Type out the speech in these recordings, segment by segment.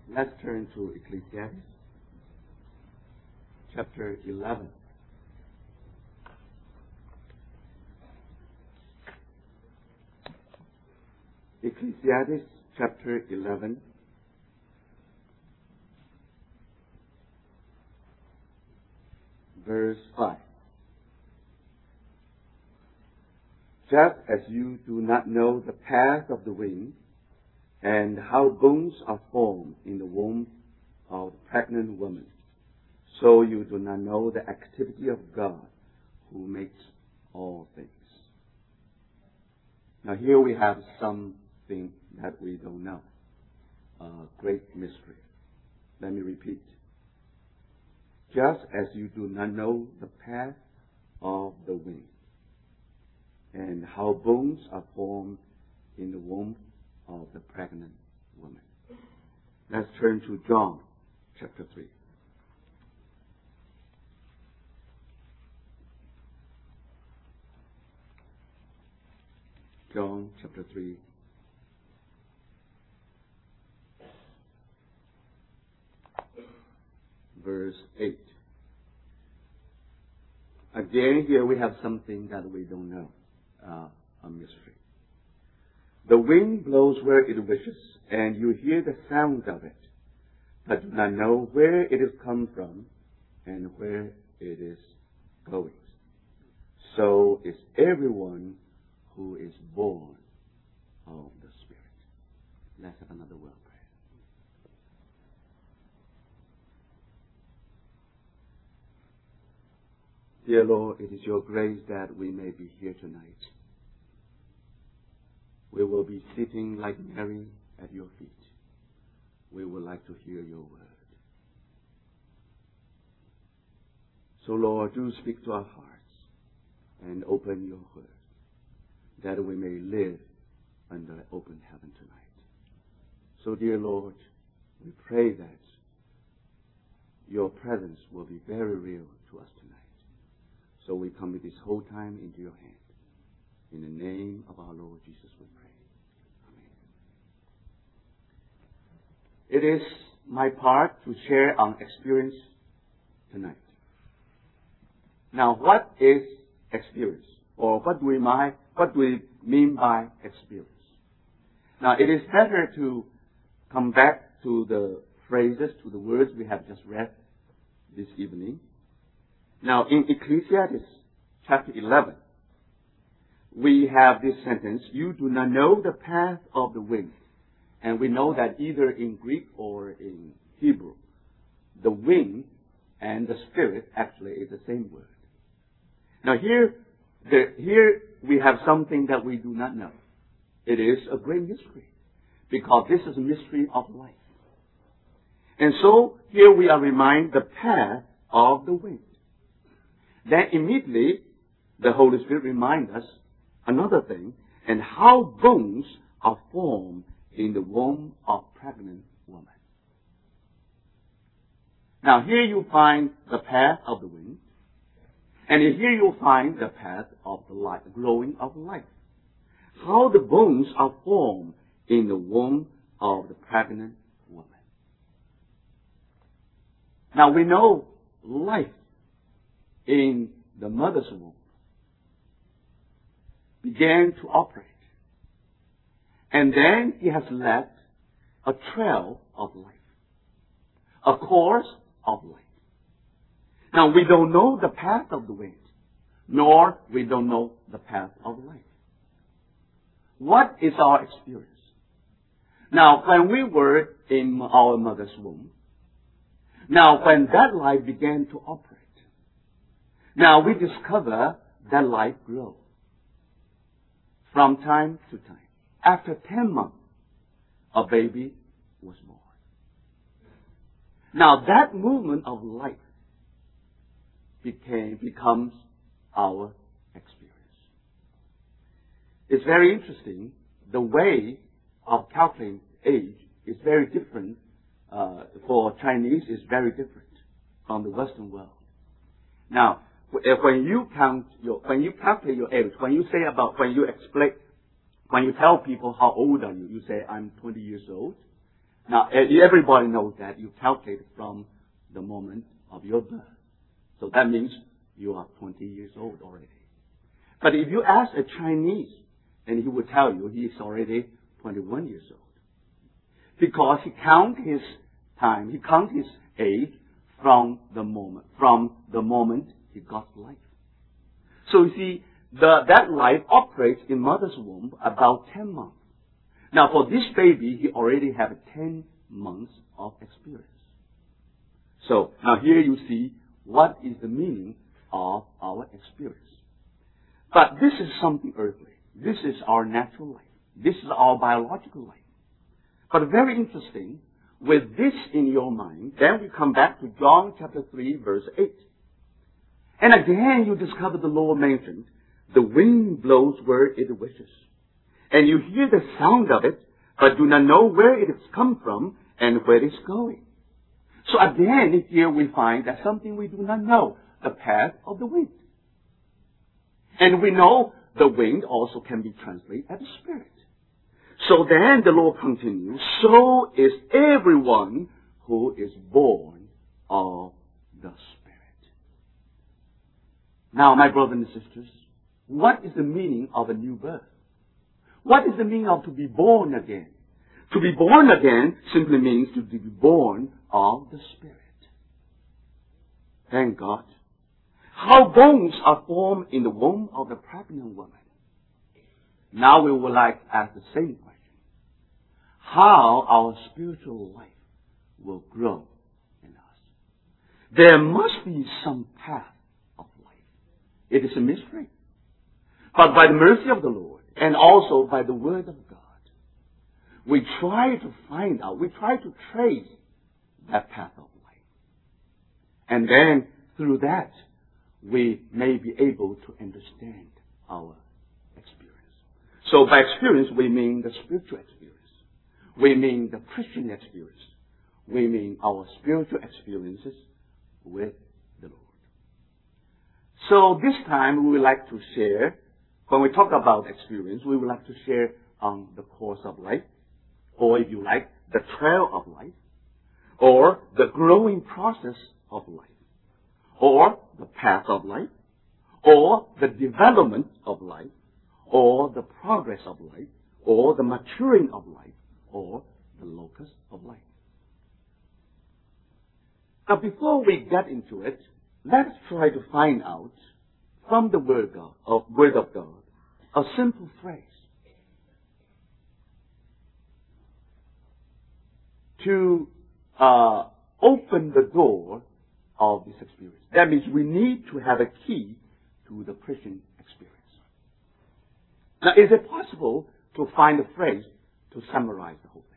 Let's turn to Ecclesiastes, chapter 11. Ecclesiastes, chapter 11, verse 5. Just as you do not know the path of the wind, and how bones are formed in the womb of a pregnant woman, so you do not know the activity of God, who makes all things. Now here we have something that we don't know. A great mystery. Let me repeat. Just as you do not know the path of the wind, and how bones are formed in the womb of the pregnant woman. Let's turn to John chapter 3. John chapter 3. Verse 8. Again, here we have something that we don't know, a mystery. The wind blows where it wishes, and you hear the sound of it, but do not know where it is come from and where it is going. So is everyone who is born of the Spirit. Let's have another word of prayer. Dear Lord, it is your grace that we may be here tonight. We will be sitting like Mary at your feet. We would like to hear your word. So Lord, do speak to our hearts and open your word, that we may live under open heaven tonight. So dear Lord, we pray that your presence will be very real to us tonight. So we commit this whole time into your hand. In the name of our Lord Jesus we pray. Amen. It is my part to share our experience tonight. Now, what is experience? Or what do we mean by experience? Now, it is better to come back to the phrases, to the words we have just read this evening. Now, in Ecclesiastes chapter 11, we have this sentence, you do not know the path of the wind. And we know that either in Greek or in Hebrew, the wind and the spirit actually is the same word. Now here we have something that we do not know. It is a great mystery, because this is a mystery of life. And so here we are reminded the path of the wind. Then immediately the Holy Spirit reminds us another thing, and how bones are formed in the womb of pregnant woman. Now here you find the path of the wind, and here you find the path of the life, the growing of life. How the bones are formed in the womb of the pregnant woman. Now we know life in the mother's womb began to operate. And then it has left a trail of life, a course of life. Now we don't know the path of the wind, nor we don't know the path of life. What is our experience? Now when we were in our mother's womb, now when that life began to operate, now we discover that life grows from time to time. After 10 months, a baby was born. Now that movement of life becomes our experience. It's very interesting. The way of calculating age is very different. For Chinese, is very different from the Western world. Now, when you calculate your age, when you tell people how old are you, you say I'm 20 years old. Now, everybody knows that you calculate from the moment of your birth. So that means you are 20 years old already. But if you ask a Chinese, and he will tell you he is already 21 years old. Because he count his time, he count his age from the moment he got life. So you see, that life operates in mother's womb about 10 months. Now for this baby, he already have 10 months of experience. So now here you see what is the meaning of our experience. But this is something earthly. This is our natural life. This is our biological life. But very interesting, with this in your mind, then we come back to John chapter 3, verse 8. And again you discover the Lord mentioned, the wind blows where it wishes. And you hear the sound of it, but do not know where it has come from and where it is going. So again, here we find that something we do not know, the path of the wind. And we know the wind also can be translated as a spirit. So then the Lord continues, so is everyone who is born of the Spirit. Now, my brothers and sisters, what is the meaning of a new birth? What is the meaning of to be born again? To be born again simply means to be born of the Spirit. Thank God. How bones are formed in the womb of the pregnant woman. Now we would like to ask the same question. How our spiritual life will grow in us. There must be some path of life. It is a mystery. But by the mercy of the Lord, and also by the Word of God, we try to find out, we try to trace that path of life. And then, through that, we may be able to understand our experience. So by experience, we mean the spiritual experience. We mean the Christian experience. We mean our spiritual experiences with the Lord. So this time we would like to share, when we talk about experience, we would like to share on the course of life, or if you like, the trail of life, or the growing process of life, or the path of life, or the development of life, or the progress of life, or the maturing of life, or the locus of life. Now before we get into it, let's try to find out from the Word of God, a simple phrase to open the door of this experience. That means we need to have a key to the Christian experience. Now, is it possible to find a phrase to summarize the whole thing?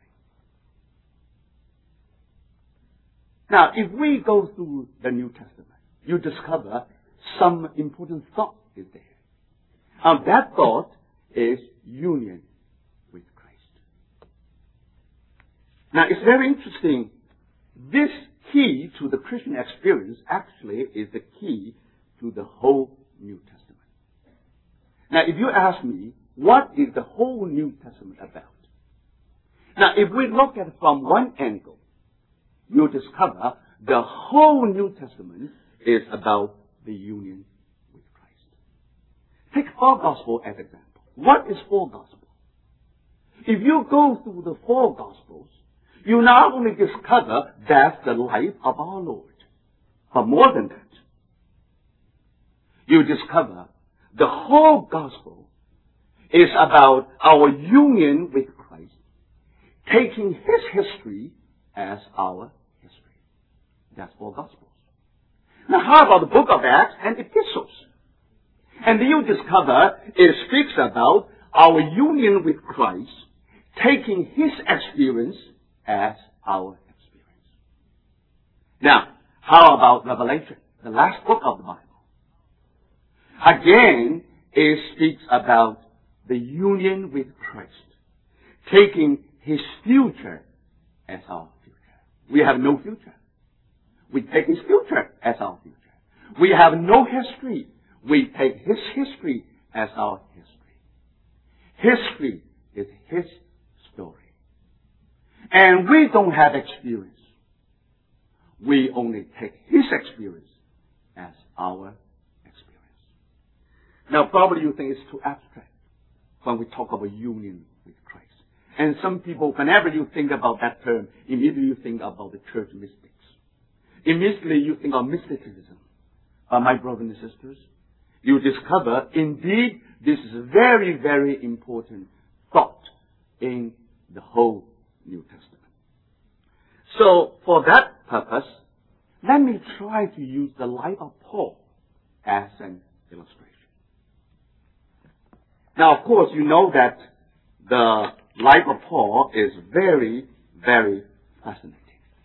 Now, if we go through the New Testament, you discover some important thought is there. And that thought is union with Christ. Now, it's very interesting. This key to the Christian experience actually is the key to the whole New Testament. Now, if you ask me, what is the whole New Testament about? Now, if we look at it from one angle, you'll discover the whole New Testament is about the union with Christ. Take four Gospels as example. What is four Gospels? If you go through the four Gospels, you not only discover that's the life of our Lord, but more than that, you discover the whole Gospel is about our union with Christ, taking His history as our history. That's four Gospels. Now how about the book of Acts and epistles? And you discover it speaks about our union with Christ, taking His experience as our experience. Now, how about Revelation, the last book of the Bible? Again, it speaks about the union with Christ, taking His future as our future. We have no future. We take His future as our future. We have no history. We take His history as our history. History is His story. And we don't have experience. We only take his experience as our experience. Now, probably you think it's too abstract when we talk about union with Christ. And some people, whenever you think about that term, immediately you think about the church mystics. Immediately you think of mysticism. My brothers and sisters, you discover, indeed, this is a very, very important thought in the whole New Testament. So, for that purpose, let me try to use the life of Paul as an illustration. Now, of course, you know that the life of Paul is very, very fascinating.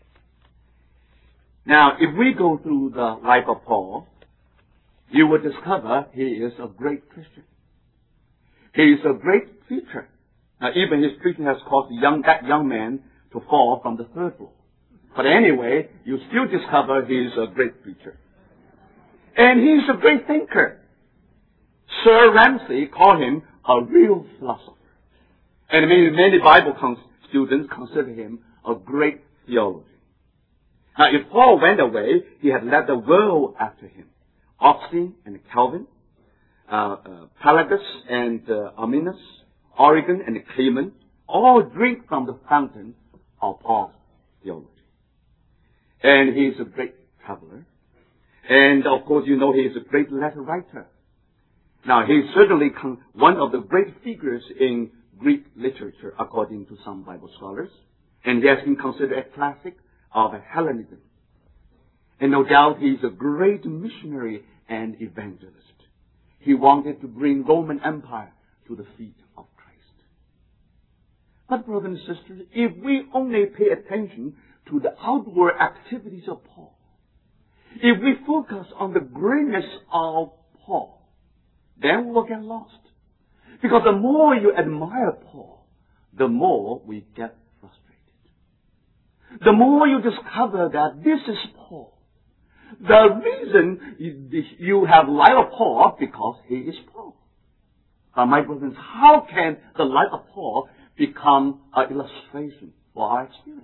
Now, if we go through the life of Paul, you will discover he is a great Christian. He is a great preacher. Now, even his preaching has caused that young man to fall from the third floor. But anyway, you still discover he is a great preacher. And he is a great thinker. Sir Ramsay called him a real philosopher. And many Bible students consider him a great theologian. Now, if Paul went away, he had led the world after him. Augustine and Calvin, Pelagius and Arminius, Origen and Clement, all drink from the fountain of Paul's theology. And he is a great traveler. And of course, you know he is a great letter writer. Now, he is certainly one of the great figures in Greek literature, according to some Bible scholars. And he has been considered a classic of Hellenism. And no doubt he is a great missionary and evangelist. He wanted to bring Roman Empire to the feet of Christ. But brothers and sisters, if we only pay attention to the outward activities of Paul, if we focus on the greatness of Paul, then we will get lost. Because the more you admire Paul, the more we get frustrated. The more you discover that this is Paul. The reason you have life of Paul, because he is Paul. My brothers, how can the life of Paul become an illustration for our experience?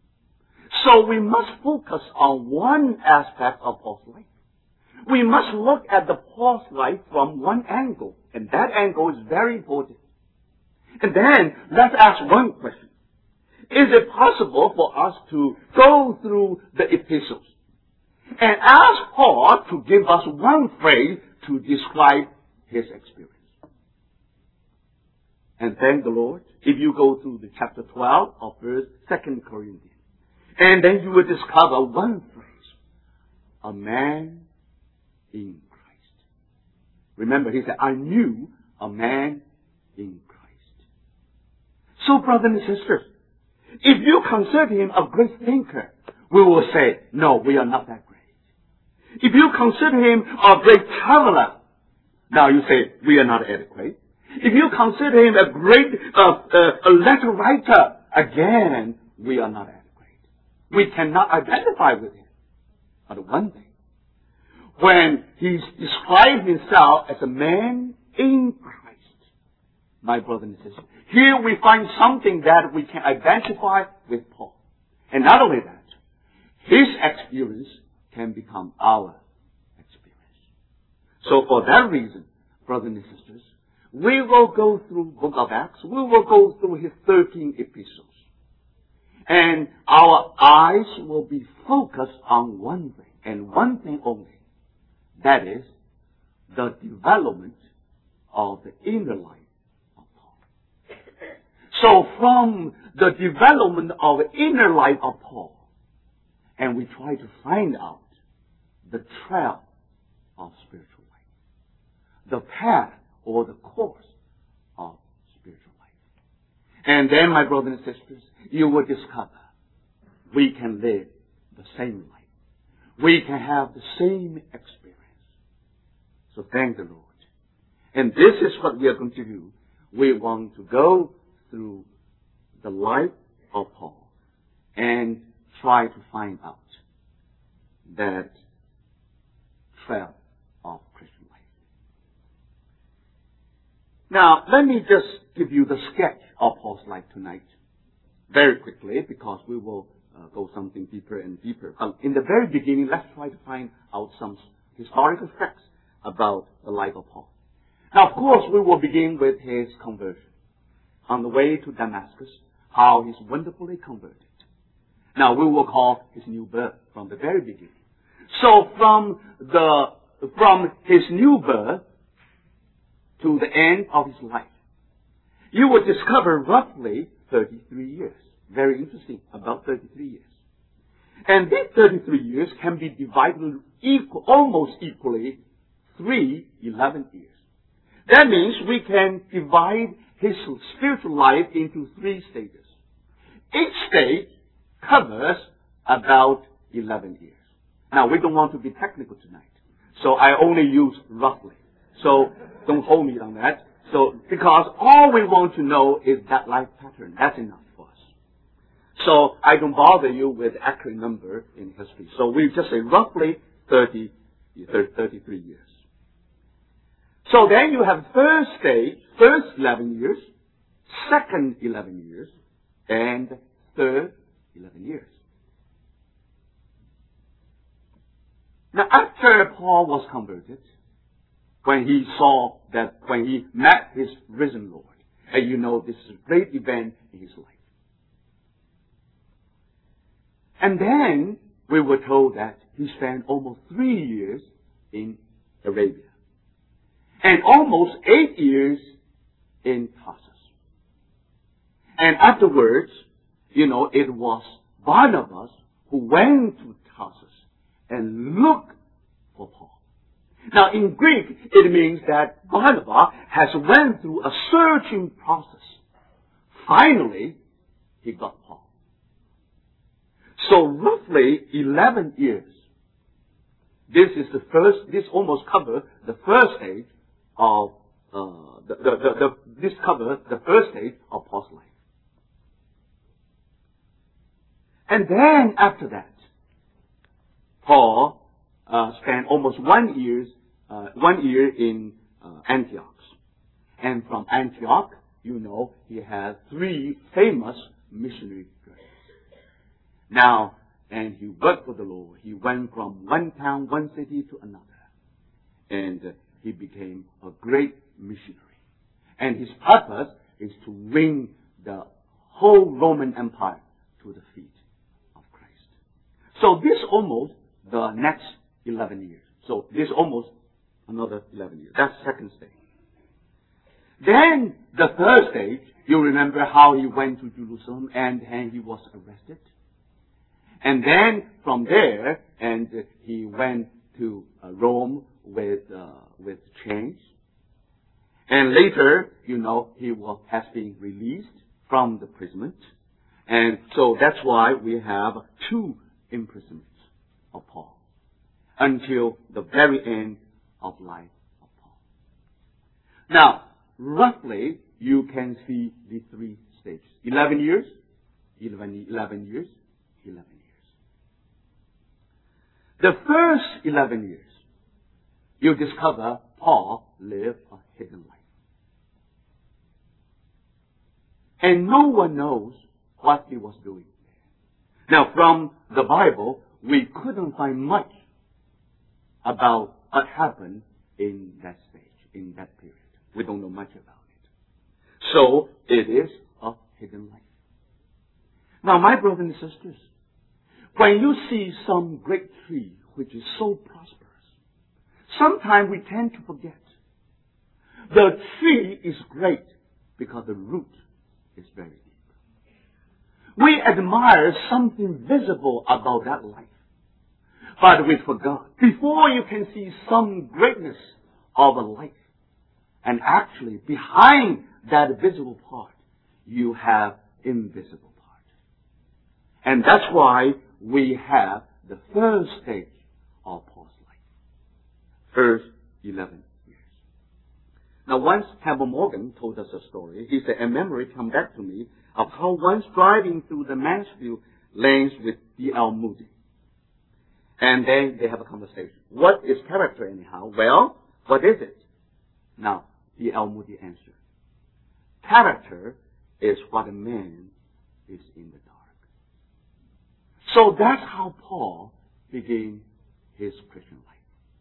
So we must focus on one aspect of Paul's life. We must look at the Paul's life from one angle, and that angle is very important. And then let's ask one question. Is it possible for us to go through the epistles and ask Paul to give us one phrase to describe his experience? And thank the Lord, if you go through the chapter 12 of 2 Corinthians, and then you will discover one phrase, a man in Christ. Remember, he said, I knew a man in Christ. So, brothers and sisters, if you consider him a great thinker, we will say, no, we are not that great. If you consider him a great traveler, now you say, we are not adequate. If you consider him a great a letter writer, again, we are not adequate. We cannot identify with him. But one thing, when he describes himself as a man in Christ, my brothers and sisters, here we find something that we can identify with Paul. And not only that, his experience can become our experience. So for that reason, brothers and sisters, we will go through Book of Acts. We will go through his 13 epistles. And our eyes will be focused on one thing, and one thing only. That is, the development of the inner life of Paul. So from the development of the inner life of Paul, and we try to find out the trail of spiritual life, the path or the course of spiritual life. And then, my brothers and sisters, you will discover we can live the same life. We can have the same experience. So thank the Lord. And this is what we are going to do. We want to go through the life of Paul and try to find out that trail of Christian life. Now, let me just give you the sketch of Paul's life tonight. very quickly because we will go something deeper and deeper. In the very beginning, let's try to find out some historical facts about the life of Paul. Now, of course, we will begin with his conversion. On the way to Damascus, how he's wonderfully converted. Now, we will call his new birth from the very beginning. So, from his new birth to the end of his life, you will discover roughly 33 years. Very interesting, about 33 years. And these 33 years can be divided almost equally 11 years. That means we can divide his spiritual life into 3 stages. Each stage covers about 11 years. Now, we don't want to be technical tonight, so I only use roughly. So, don't hold me on that. So, because all we want to know is that life pattern. That's enough for us. So, I don't bother you with accurate number in history. So, we just say roughly 33 years. So then you have first stage, first 11 years, second 11 years, and third 11 years. Now, after Paul was converted, when he met his risen Lord, and you know this is a great event in his life. And then we were told that he spent almost 3 years in Arabia. And almost 8 years in Tarsus. And afterwards, it was Barnabas who went to Tarsus and looked for Paul. Now, in Greek, it means that Barnabas has went through a searching process. Finally, he got Paul. So, roughly 11 years. This almost covers the first stage of this covers the first stage of Paul's life. And then after that, Paul spent almost 1 year in Antioch. And from Antioch, he had 3 famous missionary journeys. Now, and he worked for the Lord. He went from one town, one city to another. And he became a great missionary. And his purpose is to bring the whole Roman Empire to the feet of Christ. So this almost the next 11 years. So this almost another 11 years. That's second stage. Then the third stage, you remember how he went to Jerusalem and he was arrested. And then from there, and he went to Rome with chains. And later, he has been released from the prison. And so that's why we have 2 imprisonments of Paul until the very end of life of Paul. Now, roughly, you can see the 3 stages. 11 years, 11 years, 11 years. The first 11 years, you discover Paul lived a hidden life. And no one knows what he was doing there. Now, from the Bible, we couldn't find much about what happened in that stage, in that period. We don't know much about it. So, it is a hidden life. Now, my brothers and sisters, when you see some great tree which is so prosperous, sometimes we tend to forget. The tree is great because the root is very deep. We admire something visible about that life. But we forgot. Before you can see some greatness of a life, and actually behind that visible part, you have invisible part. And that's why we have the first stage of Paul's life. First 11 years. Now once Campbell Morgan told us a story. He said, a memory come back to me of how once driving through the Mansfield lanes with D.L. Moody. And then they have a conversation. What is character anyhow? Well, what is it? Now, D.L. Moody answered. Character is what a man is in the dark. So that's how Paul began his Christian life.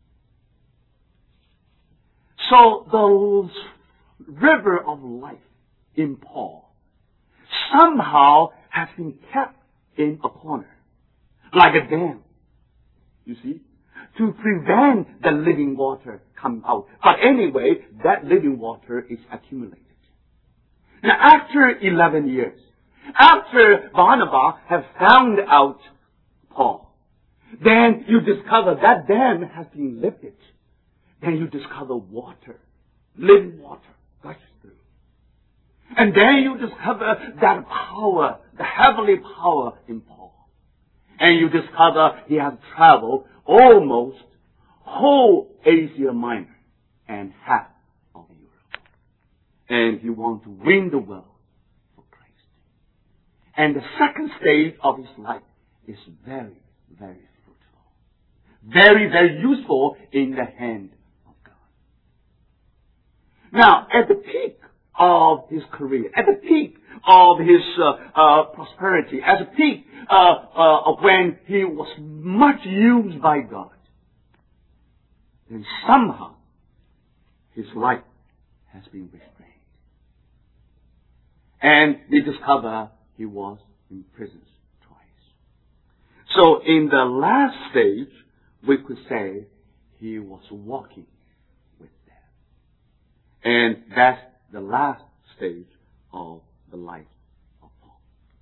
So the river of life in Paul somehow has been kept in a corner, like a dam, you see, to prevent the living water come out. But anyway, that living water is accumulated. Now, after 11 years, after Barnabas have found out Paul, then you discover that dam has been lifted. Then you discover water, living water, gushes through. And then you discover that power, the heavenly power in Paul. And you discover he has traveled almost whole Asia Minor and half of Europe. And he wants to win the world for Christ. And the second stage of his life is very, very fruitful. Very, very useful in the hand of God. Now, at the peak of his career, at the peak of his prosperity, at the peak of when he was much used by God, then somehow his life has been restrained. And we discover he was imprisoned twice. So in the last stage, we could say he was walking with death. And that's the last stage of the life of Paul.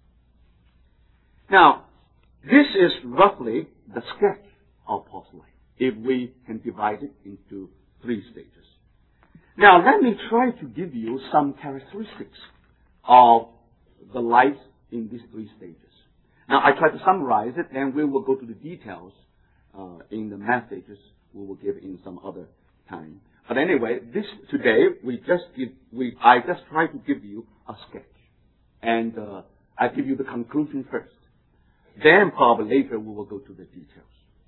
Now, this is roughly the sketch of Paul's life, if we can divide it into 3 stages. Now, let me try to give you some characteristics of the life in these 3 stages. Now, I try to summarize it, and we will go to the details in the messages we will give in some other time. But anyway, today I just try to give you a sketch, and I give you the conclusion first. Then probably later we will go to the details.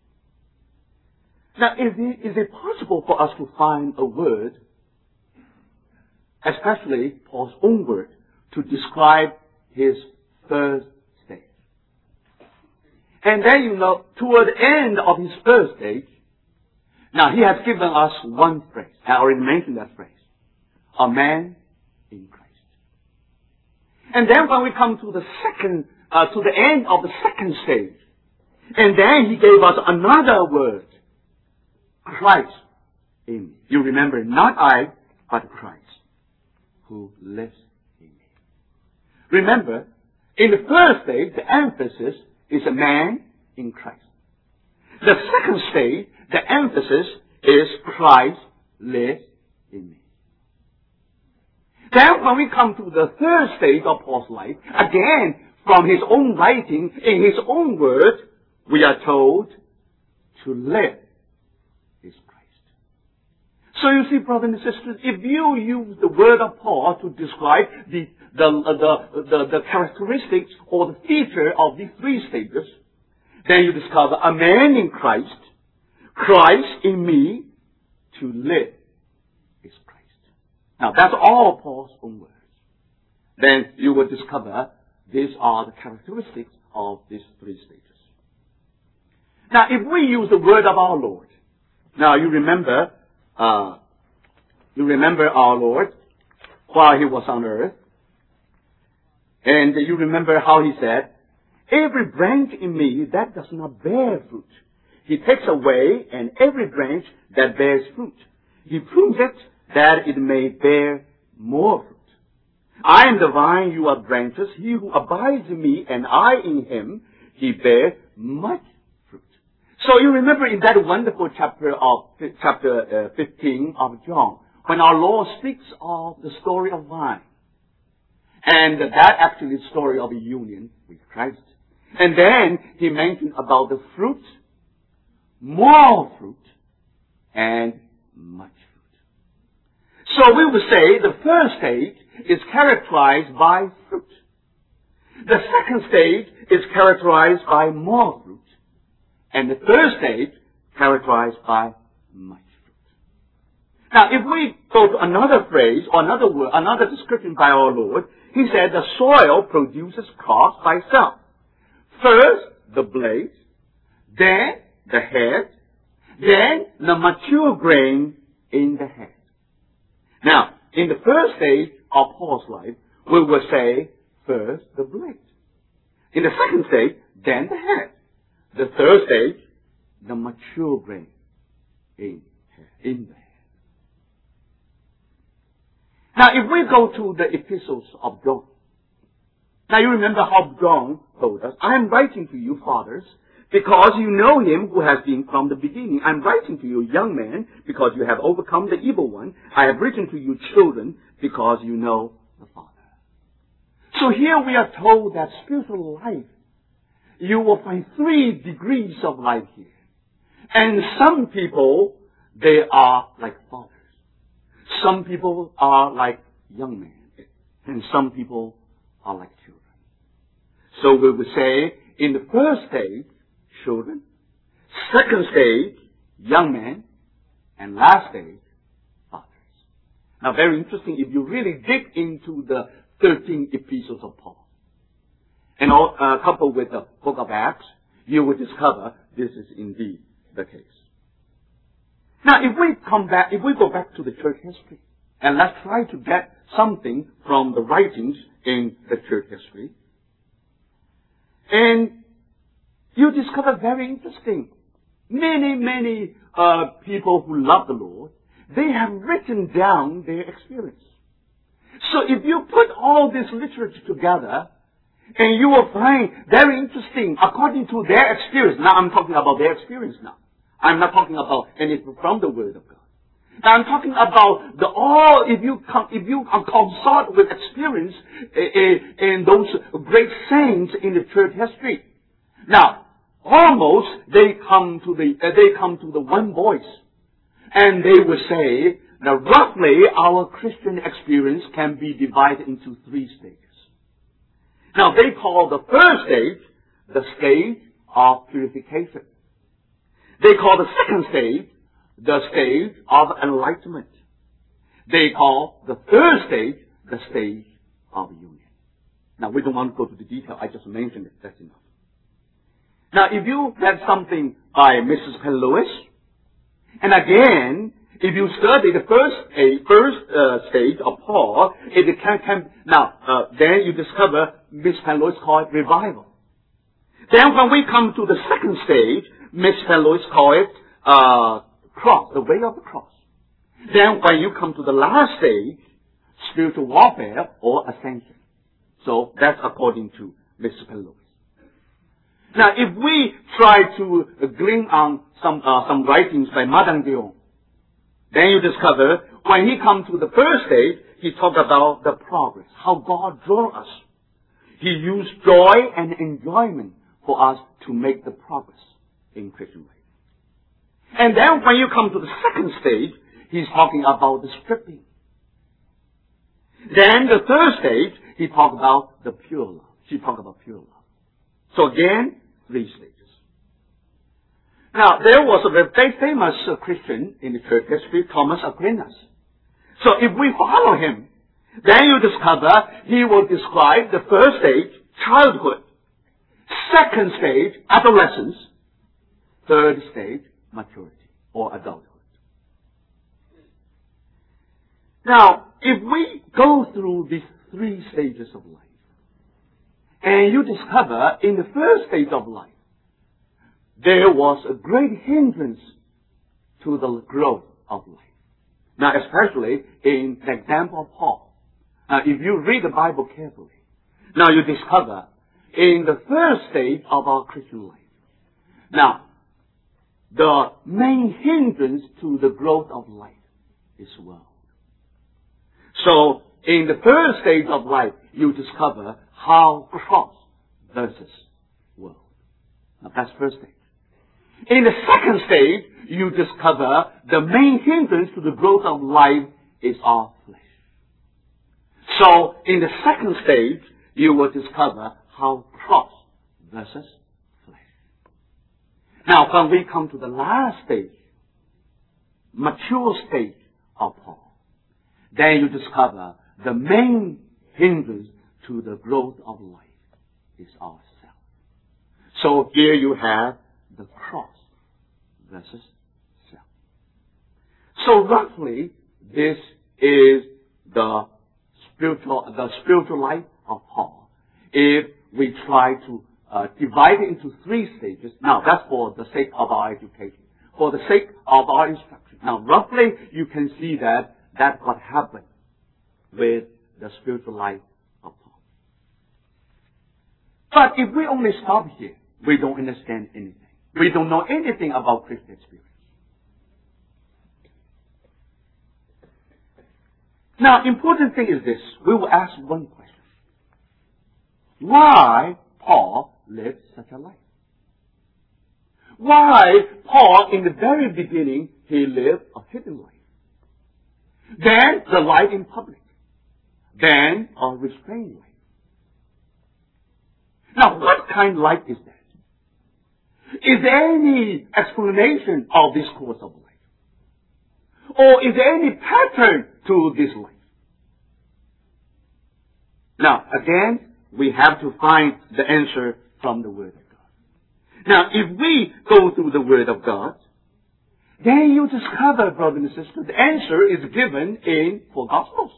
Now, is it possible for us to find a word, especially Paul's own word, to describe his third stage? And then, toward the end of his third stage, now he has given us one phrase. I already mentioned that phrase. A man in Christ. And then when we come to the end of the second stage, and then he gave us another word. Christ in me. You remember, not I, but Christ, who lives in me. Remember, in the first stage, the emphasis is a man in Christ. The second stage, the emphasis is Christ lives in me. Then when we come to the third stage of Paul's life, again, from his own writing, in his own words, we are told to live is Christ. So you see, brothers and sisters, if you use the word of Paul to describe the characteristics or the feature of these 3 stages, then you discover a man in Christ, Christ in me, to live is Christ. Now that's all Paul's own words. Then you will discover these are the characteristics of these 3 stages. Now if we use the word of our Lord, now you remember our Lord while he was on earth, and you remember how he said, every branch in me that does not bear fruit, he takes away, and every branch that bears fruit, he prunes it that it may bear more fruit. I am the vine, you are branches. He who abides in me and I in him, he bears much fruit. So you remember in that wonderful chapter 15 of John, when our Lord speaks of the story of vine, and that actually is the story of a union with Christ. And then he mentioned about the fruit, more fruit, and much fruit. So we would say the first stage is characterized by fruit. The second stage is characterized by more fruit. And the third stage characterized by much fruit. Now, if we go to another phrase or another word, another description by our Lord, He said the soil produces crops by itself. First, the blade, then the head, then the mature grain in the head. Now, in the first stage of Paul's life, we will say first the blade. In the second stage, then the head. The third stage, the mature grain in the head. Now, if we go to the epistles of John, now you remember how John told us, I am writing to you, fathers, because you know him who has been from the beginning. I am writing to you, young men, because you have overcome the evil one. I have written to you, children, because you know the Father. So here we are told that spiritual life, you will find 3 degrees of life here. And some people, they are like fathers. Some people are like young men. And some people are like children. So we would say, in the first stage, children. Second stage, young men. And last stage, fathers. Now very interesting, if you really dig into the 13 epistles of Paul, and coupled with the book of Acts, you will discover this is indeed the case. Now, if we go back to the church history, and let's try to get something from the writings in the church history, and you discover very interesting. Many people who love the Lord, they have written down their experience. So if you put all this literature together, and you will find very interesting, according to their experience. Now I'm talking about their experience now. I'm not talking about anything from the Word of God. Now I'm talking about if you consult with experience in those great saints in the church history. Now, almost they come to the one voice. And they will say, now roughly our Christian experience can be divided into 3 stages. Now they call the first stage the stage of purification. They call the second stage the stage of enlightenment. They call the third stage the stage of union. Now we don't want to go to the detail. I just mentioned it. That's enough. Now if you read something by Mrs. Penn Lewis, and again, if you study the first stage of Paul, then you discover Miss Penn Lewis called it revival. Then when we come to the second stage, Miss Penn Lewis called it cross, the way of the cross. Then when you come to the last stage, spiritual warfare or ascension. So that's according to Miss Penn Lewis. Now, if we try to glean on some writings by Madame Guyon, then you discover when he comes to the first stage, he talked about the progress, how God drew us. He used joy and enjoyment for us to make the progress in Christian life. And then when you come to the second stage, he's talking about the stripping. Then the third stage, he talked about the pure love. She talked about pure love. So again, 3 stages. Now, there was a very famous Christian in the church history, Thomas Aquinas. So if we follow him, then you discover he will describe the first stage, childhood. Second stage, adolescence. Third stage, maturity or adulthood. Now, if we go through these 3 stages of life, and you discover in the first stage of life, there was a great hindrance to the growth of life. Now, especially in the example of Paul. Now, if you read the Bible carefully, now you discover in the first stage of our Christian life. Now, the main hindrance to the growth of life is world. So, in the first stage of life, you discover how cross versus world. Now, that's first stage. In the second stage, you discover the main hindrance to the growth of life is our flesh. So, in the second stage, you will discover how cross versus flesh. Now, when we come to the last stage, mature stage of Paul, then you discover the main hindrance to the growth of life is ourself. So here you have the cross versus self. So roughly, this is the spiritual life of Paul. If we try to divide it into 3 stages, now that's for the sake of our education, for the sake of our instruction. Now roughly, you can see that that's what happened with the spiritual life of Paul. But if we only stop here, we don't understand anything. We don't know anything about Christian experience. Now, important thing is this. We will ask one question. Why Paul lived such a life? Why Paul, in the very beginning, he lived a hidden life? Then the life in public. Then a restrained life. Now, what kind of life is that? Is there any explanation of this course of life? Or is there any pattern to this life? Now, again, we have to find the answer from the Word of God. Now, if we go through the Word of God, then you discover, brothers and sisters, the answer is given in 4 Gospels.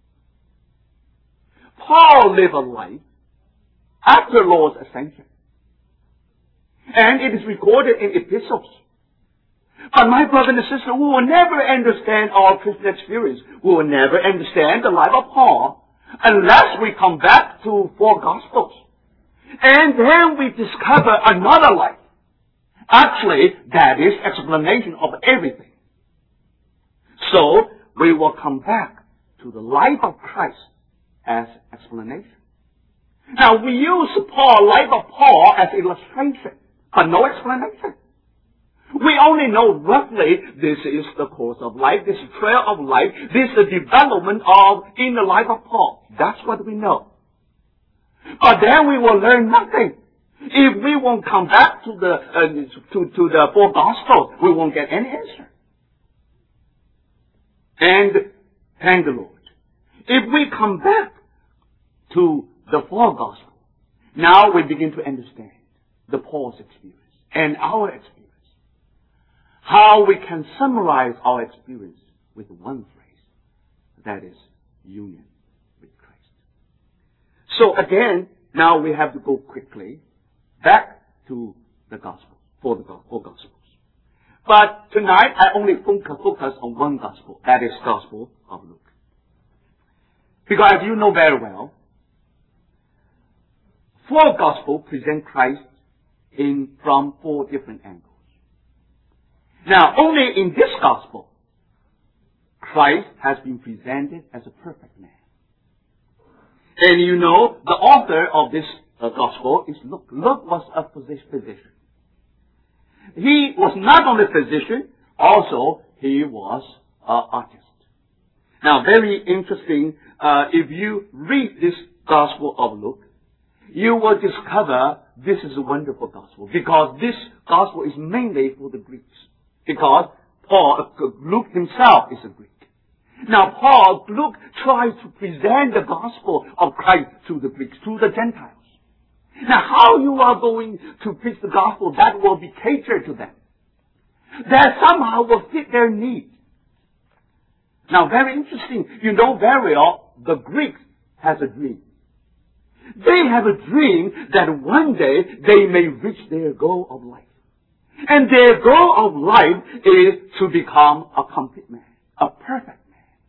Paul lived a life after Lord's ascension. And it is recorded in epistles. But my brother and sister, we will never understand our Christian experience. We will never understand the life of Paul unless we come back to 4 Gospels. And then we discover another life. Actually, that is explanation of everything. So, we will come back to the life of Christ as explanation. Now, we use life of Paul as illustration, but no explanation. We only know roughly this is the course of life, this trail of life, this is the development in the life of Paul. That's what we know. But then we will learn nothing. If we won't come back to the 4 Gospels, we won't get any answer. And thank the Lord. If we come back to the 4 Gospels, now we begin to understand the Paul's experience and our experience. How we can summarize our experience with one phrase. That is union with Christ. So again, now we have to go quickly back to the Gospel, 4 Gospels. But tonight I only focus on one Gospel. That is Gospel of Luke. Because as you know very well, 4 Gospels present Christ from 4 different angles. Now, only in this Gospel, Christ has been presented as a perfect man. And you know, the author of this Gospel is Luke. Luke was a physician. He was not only a physician, also he was an artist. Now, very interesting, if you read this Gospel of Luke, you will discover this is a wonderful Gospel, because this Gospel is mainly for the Greeks. Because Luke himself is a Greek. Now, Luke tries to present the gospel of Christ to the Greeks, to the Gentiles. Now, how you are going to preach the gospel that will be catered to them, that somehow will fit their need. Now, very interesting. You know very well, the Greeks has a dream. They have a dream that one day they may reach their goal of life. And their goal of life is to become a complete man, a perfect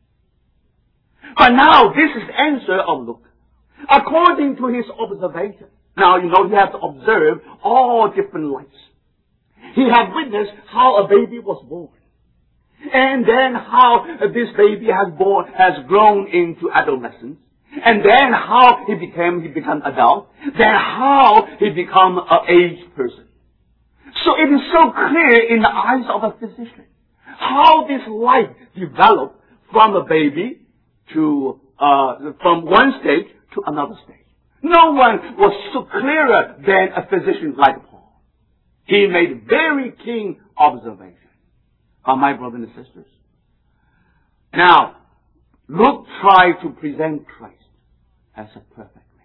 man. But now, this is the answer of Luke. According to his observation. Now, you know, he has observed all different lives. He has witnessed how a baby was born. And then how this baby has grown into adolescence. And then how he became adult. Then how he become an aged person. So it is so clear in the eyes of a physician how this life developed from a baby to from one stage to another stage. No one was so clearer than a physician like Paul. He made very keen observation of my brothers and sisters. Now, Luke tried to present Christ as a perfect man.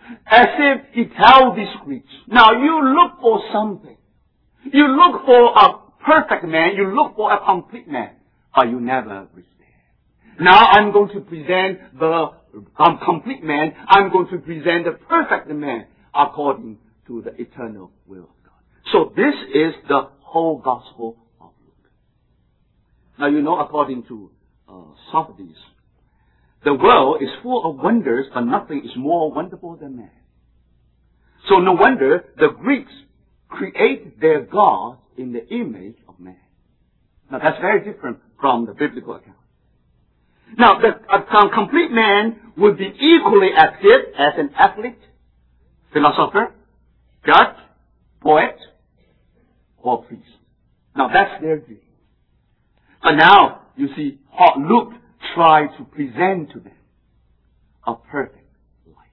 As if he tells these Greeks, now you look for something. You look for a perfect man. You look for a complete man. But you never reach there. Now I'm going to present the complete man. I'm going to present the perfect man according to the eternal will of God. So this is the whole gospel of Luke. Now you know, according to Socrates, the world is full of wonders, but nothing is more wonderful than man. So no wonder the Greeks create their God in the image of man. Now that's very different from the biblical account. Now, a complete man would be equally as good as an athlete, philosopher, judge, poet, or priest. Now that's their dream. But now, you see, Luke tried to present to them a perfect life.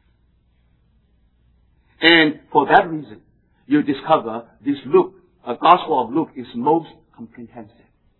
And for that reason, you discover this Luke, a Gospel of Luke, is most comprehensive.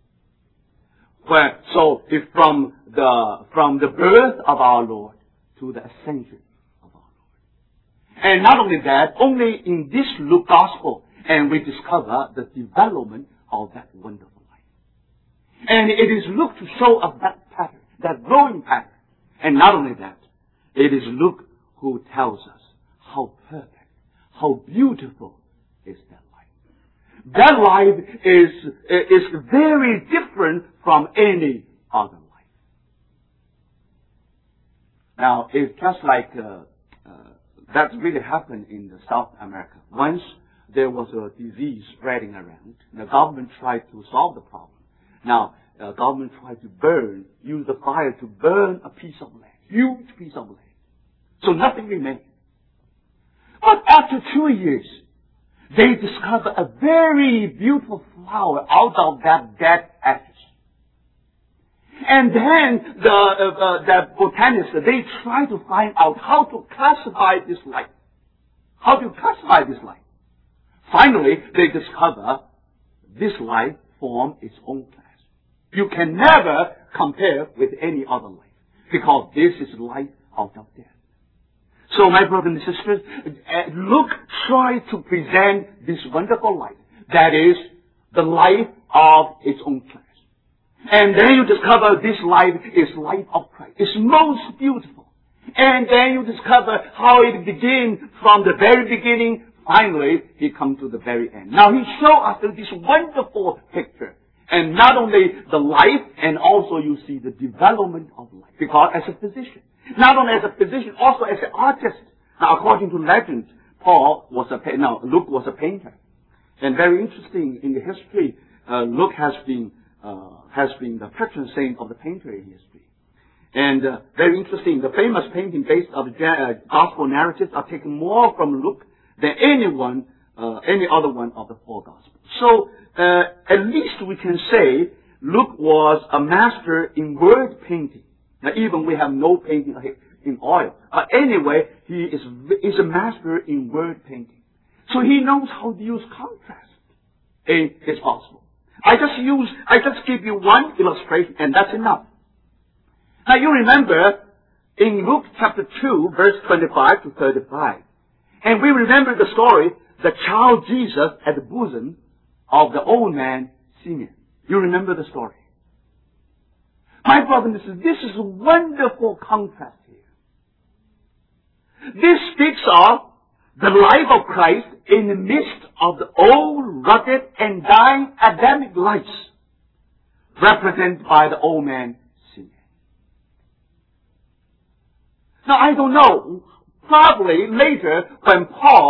If from the birth of our Lord to the ascension of our Lord. And not only that, only in this Luke Gospel, and we discover the development of that wonderful life. And it is Luke to show us that pattern, that growing pattern. And not only that, it is Luke who tells us how perfect, how beautiful is that life. That life is very different from any other life. Now, it's just like that really happened in South America. Once there was a disease spreading around, the government tried to solve the problem. Now, the government tried to use the fire to burn a piece of land, huge piece of land. So nothing remained. But after 2 years, they discovered a very beautiful flower out of that dead ashes. And then the botanists, they try to find out how to classify this light. How to classify this light. Finally, they discover this light forms its own class. You can never compare with any other light, because this is light out of death. So, my brothers and sisters, Luke tried to present this wonderful light. That is, the light of its own class. And then you discover this light is light of Christ. It's most beautiful. And then you discover how it begins from the very beginning. Finally, he comes to the very end. Now, he shows us this wonderful picture. And not only the life, and also you see the development of life. Because as a physician, not only as a physician, also as an artist. Now, according to legend, Luke was a painter. And very interesting in the history, Luke has been the patron saint of the painter in history. And very interesting, the famous painting based on the gospel narratives are taken more from Luke than any other one of the four gospels. So, at least we can say Luke was a master in word painting. Now, even we have no painting in oil. But anyway, he is a master in word painting. So he knows how to use contrast in his gospel. I just give you one illustration, and that's enough. Now, you remember in Luke chapter 2, verse 25 to 35. And we remember the story, the child Jesus at the bosom of the old man Simeon. You remember the story. My brother and sister, this is a wonderful contrast here. This speaks of the life of Christ in the midst of the old, rugged, and dying Adamic lives, represented by the old man Simeon. Now, I don't know. Probably later when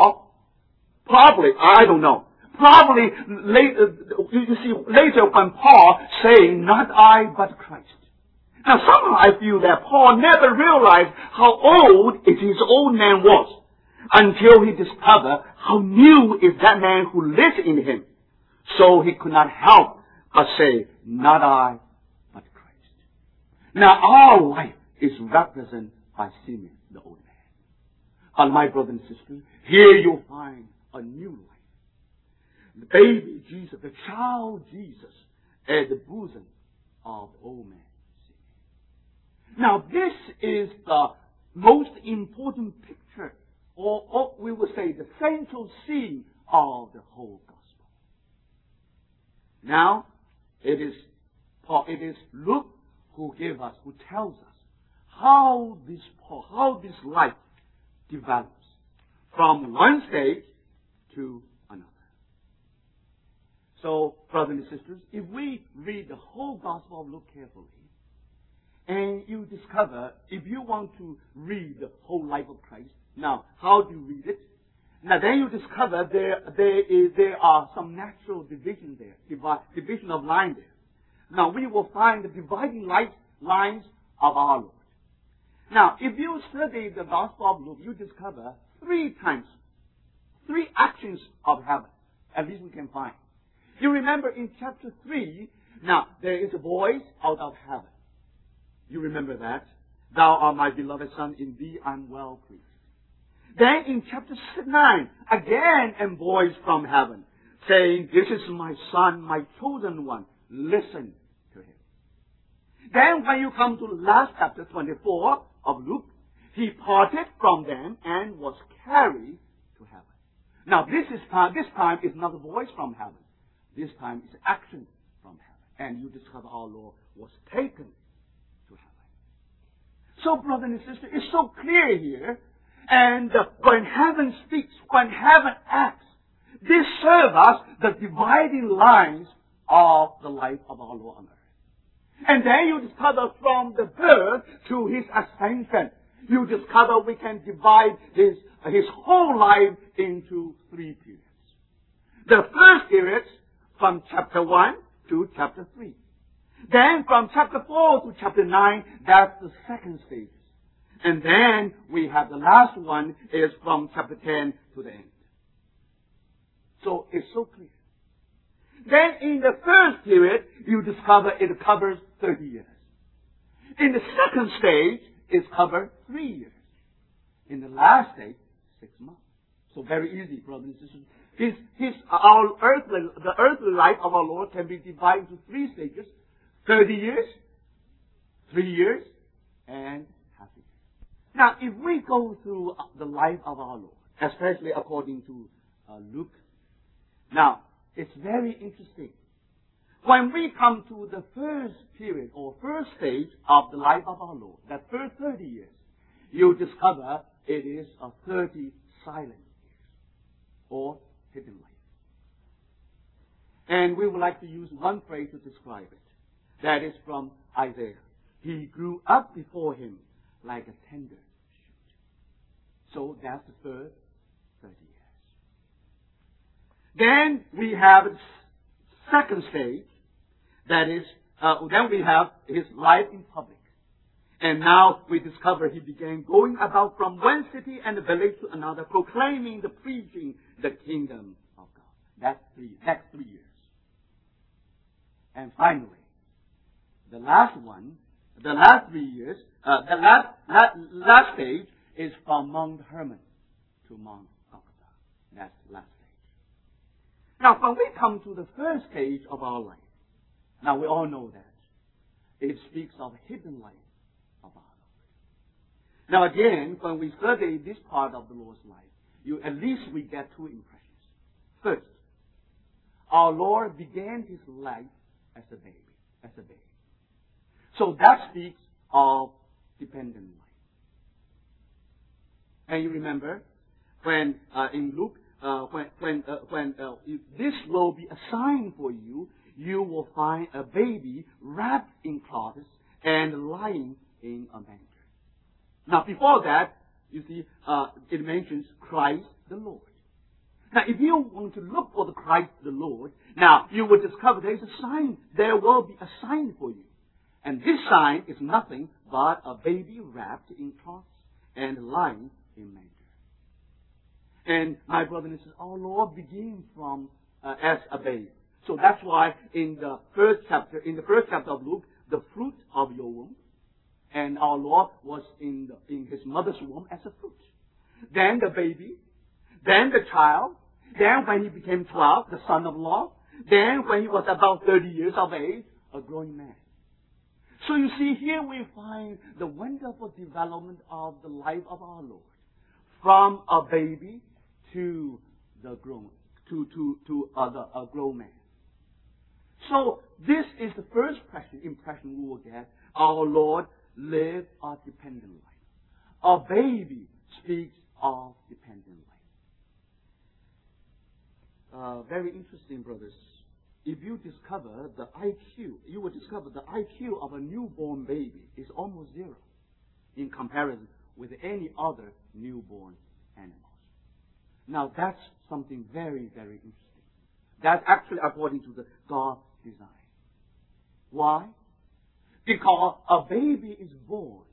later when Paul saying, not I, but Christ. Now, somehow I feel that Paul never realized how old his old man was until he discovered how new is that man who lives in him. So he could not help but say, not I, but Christ. Now, our life is represented by Simeon, the old man. But my brothers and sisters, here you'll find a new life. The baby Jesus, the child Jesus, at the bosom of the old man. Now, this is the most important picture or we would say the central theme of the whole gospel. Now, it is Luke who tells us how this life develops from one stage to another. So, brothers and sisters, if we read the whole Gospel of Luke carefully, and you discover, if you want to read the whole life of Christ, now, how do you read it? Now, then you discover there are some natural division there, division of line there. Now, we will find the dividing lines of our Lord. Now, if you study the Gospel of Luke, you discover three actions of heaven. At least we can find. You remember in chapter 3, now, there is a voice out of heaven. You remember that? Thou art my beloved Son, in thee I'm well pleased. Then in chapter 9, again a voice from heaven, saying, This is my Son, my chosen one. Listen to him. Then when you come to the last chapter, 24 of Luke, he parted from them and was carried to heaven. Now this time is not a voice from heaven. This time is action from heaven. And you discover our Lord was taken to heaven. So, brothers and sisters, it's so clear here. And when heaven speaks, when heaven acts, this serves us the dividing lines of the life of our Lord on earth. And then you discover from the birth to his ascension, you discover we can divide his whole life into three periods. The first period from chapter 1 to chapter 3. Then from chapter 4 to chapter 9, that's the second stage. And then we have the last one is from chapter 10 to the end. So it's so clear. Then in the first period, you discover it covers 30 years. In the second stage, it covers 3 years. In the last stage, 6 months. So very easy, brothers and sisters. The earthly life of our Lord can be divided into 3 stages: 30 years, 3 years, and half a year. Now, if we go through the life of our Lord, especially according to Luke, now, it's very interesting. When we come to the first period or first stage of the life of our Lord, that first 30 years, you discover it is a 30 silent years or hidden life. And we would like to use one phrase to describe it. That is from Isaiah. He grew up before him like a tender shoot. So that's the first 30 years. Then we have second stage. That is, then we have his life in public. And now we discover he began going about from one city and village to another, proclaiming preaching the kingdom of God. That's 3 years. And finally, the last 3 years, the last stage is from Mount Hermon to Mount Golgotha. That's the last stage. Now, when we come to the first stage of our life, now we all know that it speaks of hidden life of our Lord. Now again, when we study this part of the Lord's life, at least we get 2 impressions. First, our Lord began his life as a baby. So that speaks of dependent life. And you remember when in Luke, when this will be a sign for you, you will find a baby wrapped in cloths and lying in a manger. Now, before that, you see, it mentions Christ the Lord. Now, if you want to look for the Christ the Lord, now you will discover there is a sign. There will be a sign for you. And this sign is nothing but a baby wrapped in cloths and lying in manger. And my brother and sister, our Lord began from as a babe. So that's why in the first chapter of Luke, the fruit of your womb, and our Lord was in his mother's womb as a fruit. Then the baby, then the child, then when he became 12, the son-in-law, then when he was about 30 years of age, a growing man. So you see, here we find the wonderful development of the life of our Lord. from a baby to the grown, a grown man. So this is the first impression we will get. Our Lord lived a dependent life. A baby speaks of dependent life. Very interesting, brothers. If you discover the IQ, you will discover the IQ of a newborn baby is almost zero in comparison with any other newborn animals. Now that's something very, very interesting. That's actually according to the God design. Why? Because a baby is born.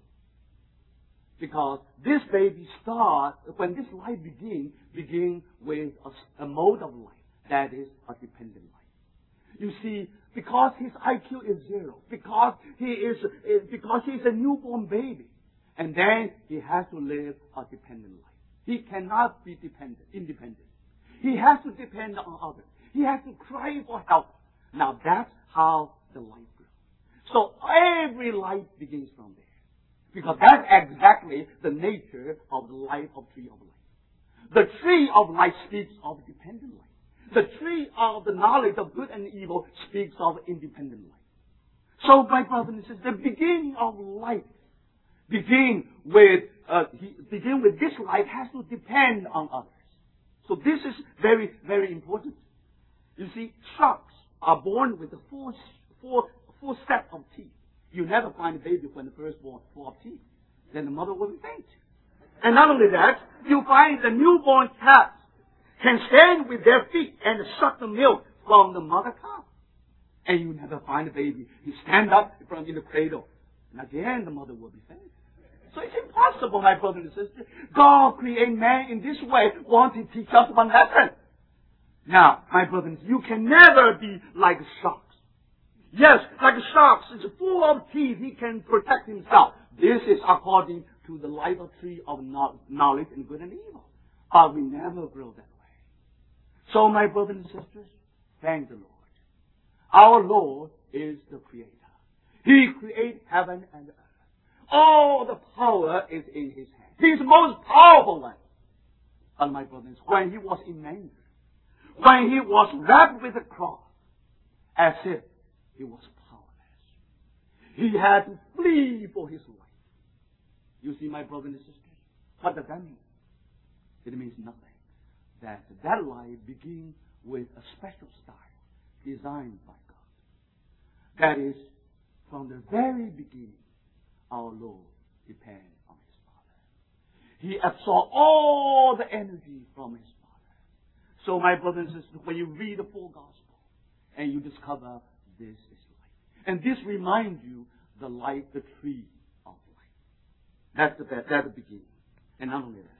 Because this baby starts, when this life begin with a mode of life that is a dependent life. You see, because his IQ is zero, because he is a newborn baby, and then he has to live a dependent life. He cannot be independent. He has to depend on others. He has to cry for help. Now that's how the life grows. So every life begins from there. Because that's exactly the nature of the life of tree of life. The tree of life speaks of dependent life. The tree of the knowledge of good and evil speaks of independent life. So, my brothers and sisters, the beginning of life begin with this life has to depend on others. So this is very, very important. You see, sharks are born with a four set of teeth. You never find a baby when the first born 4 teeth. Then the mother will be faint. And not only that, you find the newborn cats can stand with their feet and suck the milk from the mother cow. And you never find a baby. He stand up in the cradle. And again, the mother will be faint. So it's impossible, my brothers and sisters. God created man in this way, wanting to teach us one lesson. Now, my brothers, you can never be like sharks. Yes, like a shark, it's full of teeth, he can protect himself. This is according to the life of tree of knowledge and good and evil. But we never grow that way. So, my brothers and sisters, thank the Lord. Our Lord is the Creator. He created heaven and earth. All the power is in His hand. He's the most powerful one. And my brothers, when He was in manger, when He was wrapped with a cloth, as if He was powerless, He had to flee for His life. You see, my brothers and sisters, what does that mean? It means nothing. That life begins with a special style designed by God. That is, from the very beginning, our Lord depends on His Father. He absorbed all the energy from His Father. So, my brothers and sisters, when you read the full gospel, and you discover this is life. And this reminds you the life, the tree of life. That's the beginning. And not only that.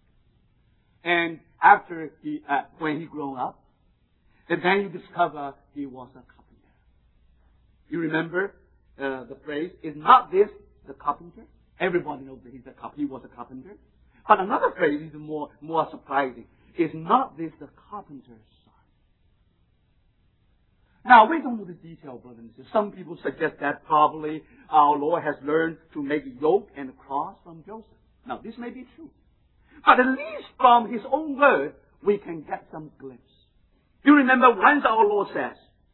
And after when he grew up, and then you discover he was a carpenter. You remember the phrase, is not this the carpenter? Everybody knows that he was a carpenter. But another phrase is more surprising. Is not this the carpenter's son? Now, we don't know the detail, brothers and sisters. Some people suggest that probably our Lord has learned to make a yoke and a cross from Joseph. Now, this may be true. But at least from His own word, we can get some glimpse. You remember once our Lord says,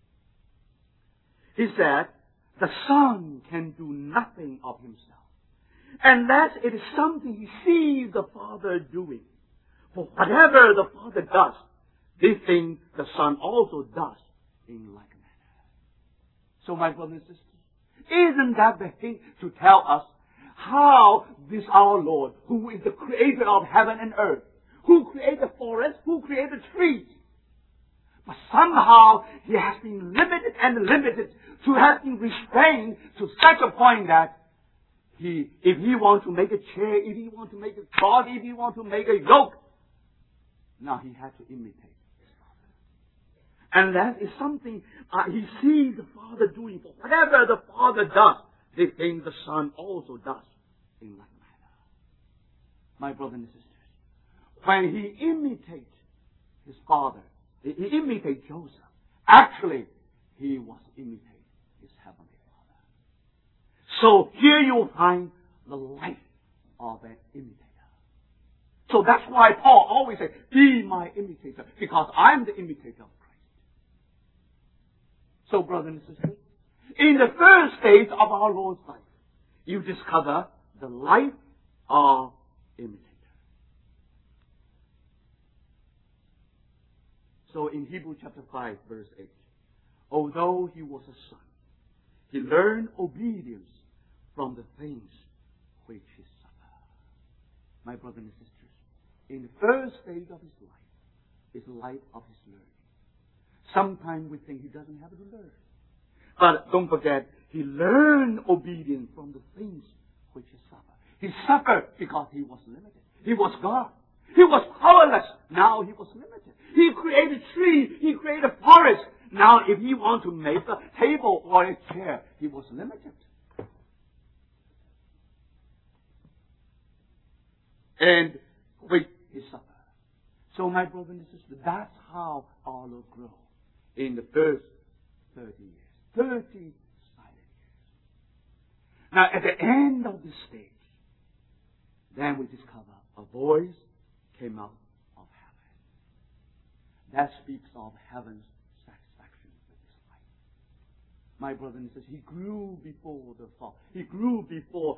He said, the Son can do nothing of Himself, unless it is something He sees the Father doing. For whatever the Father does, this thing the Son also does in like manner. So, my brothers and sisters, isn't that the hint to tell us how this our Lord, who is the creator of heaven and earth, who created the forest, who created the trees, but somehow He has been limited to have been restrained to such a point that if He wants to make a chair, if He wants to make a cloth, if He wants to make a yoke, now He has to imitate His Father. And that is something He sees the Father doing. For whatever the Father does, this thing the Son also does in like manner. My brothers and sisters, when He imitates His Father, He imitates Joseph. Actually, He was imitating His Heavenly Father. So here you will find the life of an imitator. So that's why Paul always says, be my imitator, because I'm the imitator of Christ. So, brothers and sisters, in the first stage of our Lord's life, you discover the life of imitator. So in Hebrews chapter 5, verse 8, although he was a son, he learned obedience from the things which he suffered. My brothers and sisters, in the first stage of his life is the life of his learning. Sometimes we think he doesn't have to learn. But don't forget, he learned obedience from the things which he suffered. He suffered because he was limited. He was God. He was powerless. Now he was limited. He created trees. He created forest. Now if he wanted to make a table or a chair, he was limited. And he suffered. So my brothers and sisters, that's how our Lord grew in the first 30 years. 30 silent years. Now at the end of this stage, then we discover a voice came out of heaven. That speaks of heaven's satisfaction with his life. My brother and sister, he grew before the fall. He grew before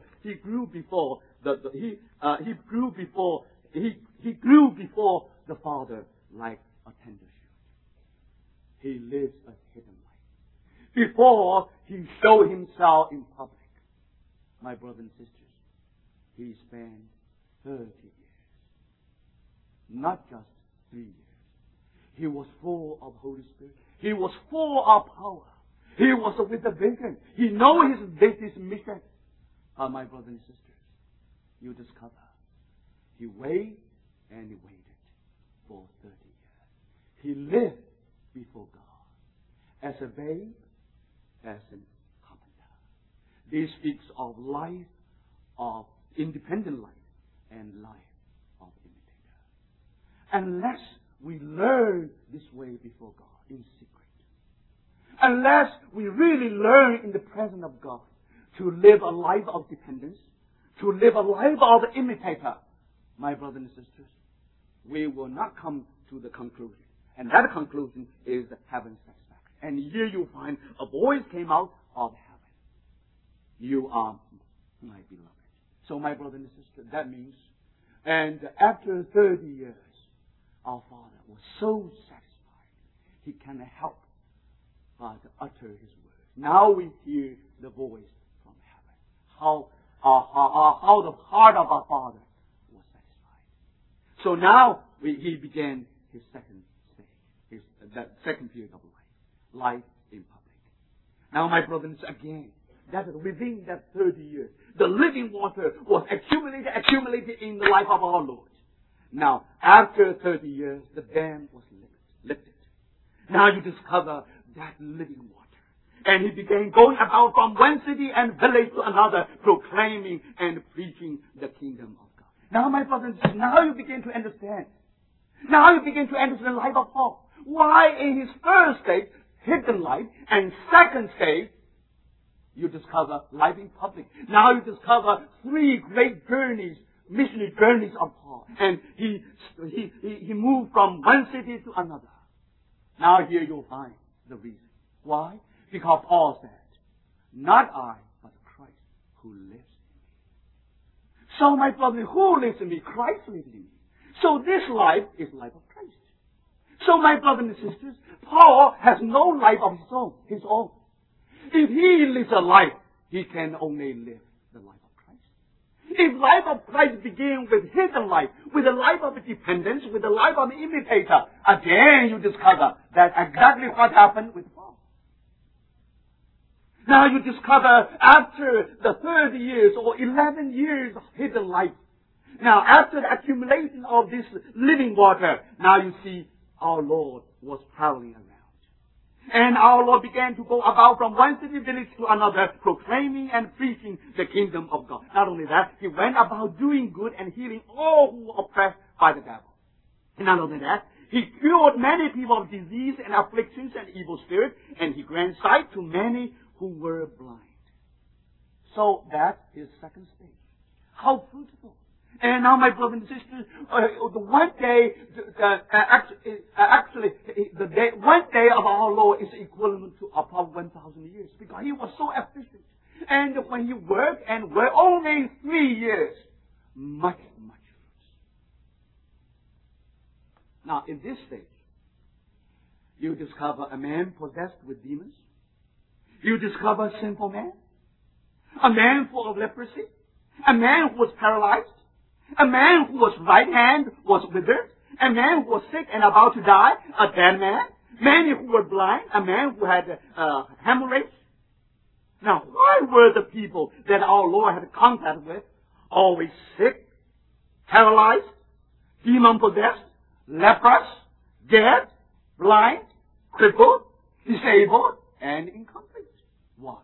the Father like a tender shoot. He lives a hidden life. Before he showed himself in public, my brothers and sisters, he spent 30 years. Not just 3 years. He was full of Holy Spirit. He was full of power. He was with a vision. He knew his mission. My brothers and sisters, you discover he waited and he waited for 30 years. He lived before God as a babe, as a carpenter. This speaks of life, of independent life, and life of imitator. Unless we learn this way before God in secret, unless we really learn in the presence of God to live a life of dependence, to live a life of imitator, my brothers and sisters, we will not come to the conclusion. And that conclusion is heaven's satisfaction. And here you find a voice came out of heaven. You are my beloved. So my brother and sister, that means, and after 30 years, our Father was so satisfied, he cannot help but utter his words. Now we hear the voice from heaven. How the heart of our Father was satisfied. So now he began his second stage, that second period of life in public. Now my brothers, again, that within that 30 years, the living water was accumulated in the life of our Lord. Now, after 30 years, the dam was lifted. Now you discover that living water. And he began going about from one city and village to another, proclaiming and preaching the kingdom of God. Now, my brothers and sisters, now you begin to understand. Now you begin to understand the life of Paul. Why in his first stage, hidden life, and second stage, you discover life in public. Now you discover 3 great journeys, missionary journeys of Paul. And he moved from one city to another. Now here you'll find the reason. Why? Because Paul said, not I, but Christ who lives in me. So my brother, who lives in me? Christ lives in me. So this life is life of Christ. So my brothers and sisters, Paul has no life of his own. If he lives a life, he can only live the life of Christ. If life of Christ begins with hidden life, with a life of dependence, with a life of imitator, again you discover that exactly what happened with Paul. Now you discover after the 30 years or 11 years of hidden life, now after the accumulation of this living water, now you see our Lord was traveling around. And our Lord began to go about from one city village to another, proclaiming and preaching the kingdom of God. Not only that, he went about doing good and healing all who were oppressed by the devil. And not only that, he cured many people of disease and afflictions and evil spirits, and he granted sight to many who were blind. So that is second stage. How fruitful. And now, my brothers and sisters, one day, one day of our Lord is equivalent to about 1,000 years, because He was so efficient. And when He worked only 3 years, much fruits. Now, in this stage, you discover a man possessed with demons. You discover a sinful man. A man full of leprosy. A man who was paralyzed. A man whose right hand was withered. A man who was sick and about to die. A dead man. Many who were blind. A man who had hemorrhage. Now, why were the people that our Lord had contact with always sick, paralyzed, demon-possessed, leprous, dead, blind, crippled, disabled, and incomplete? Why?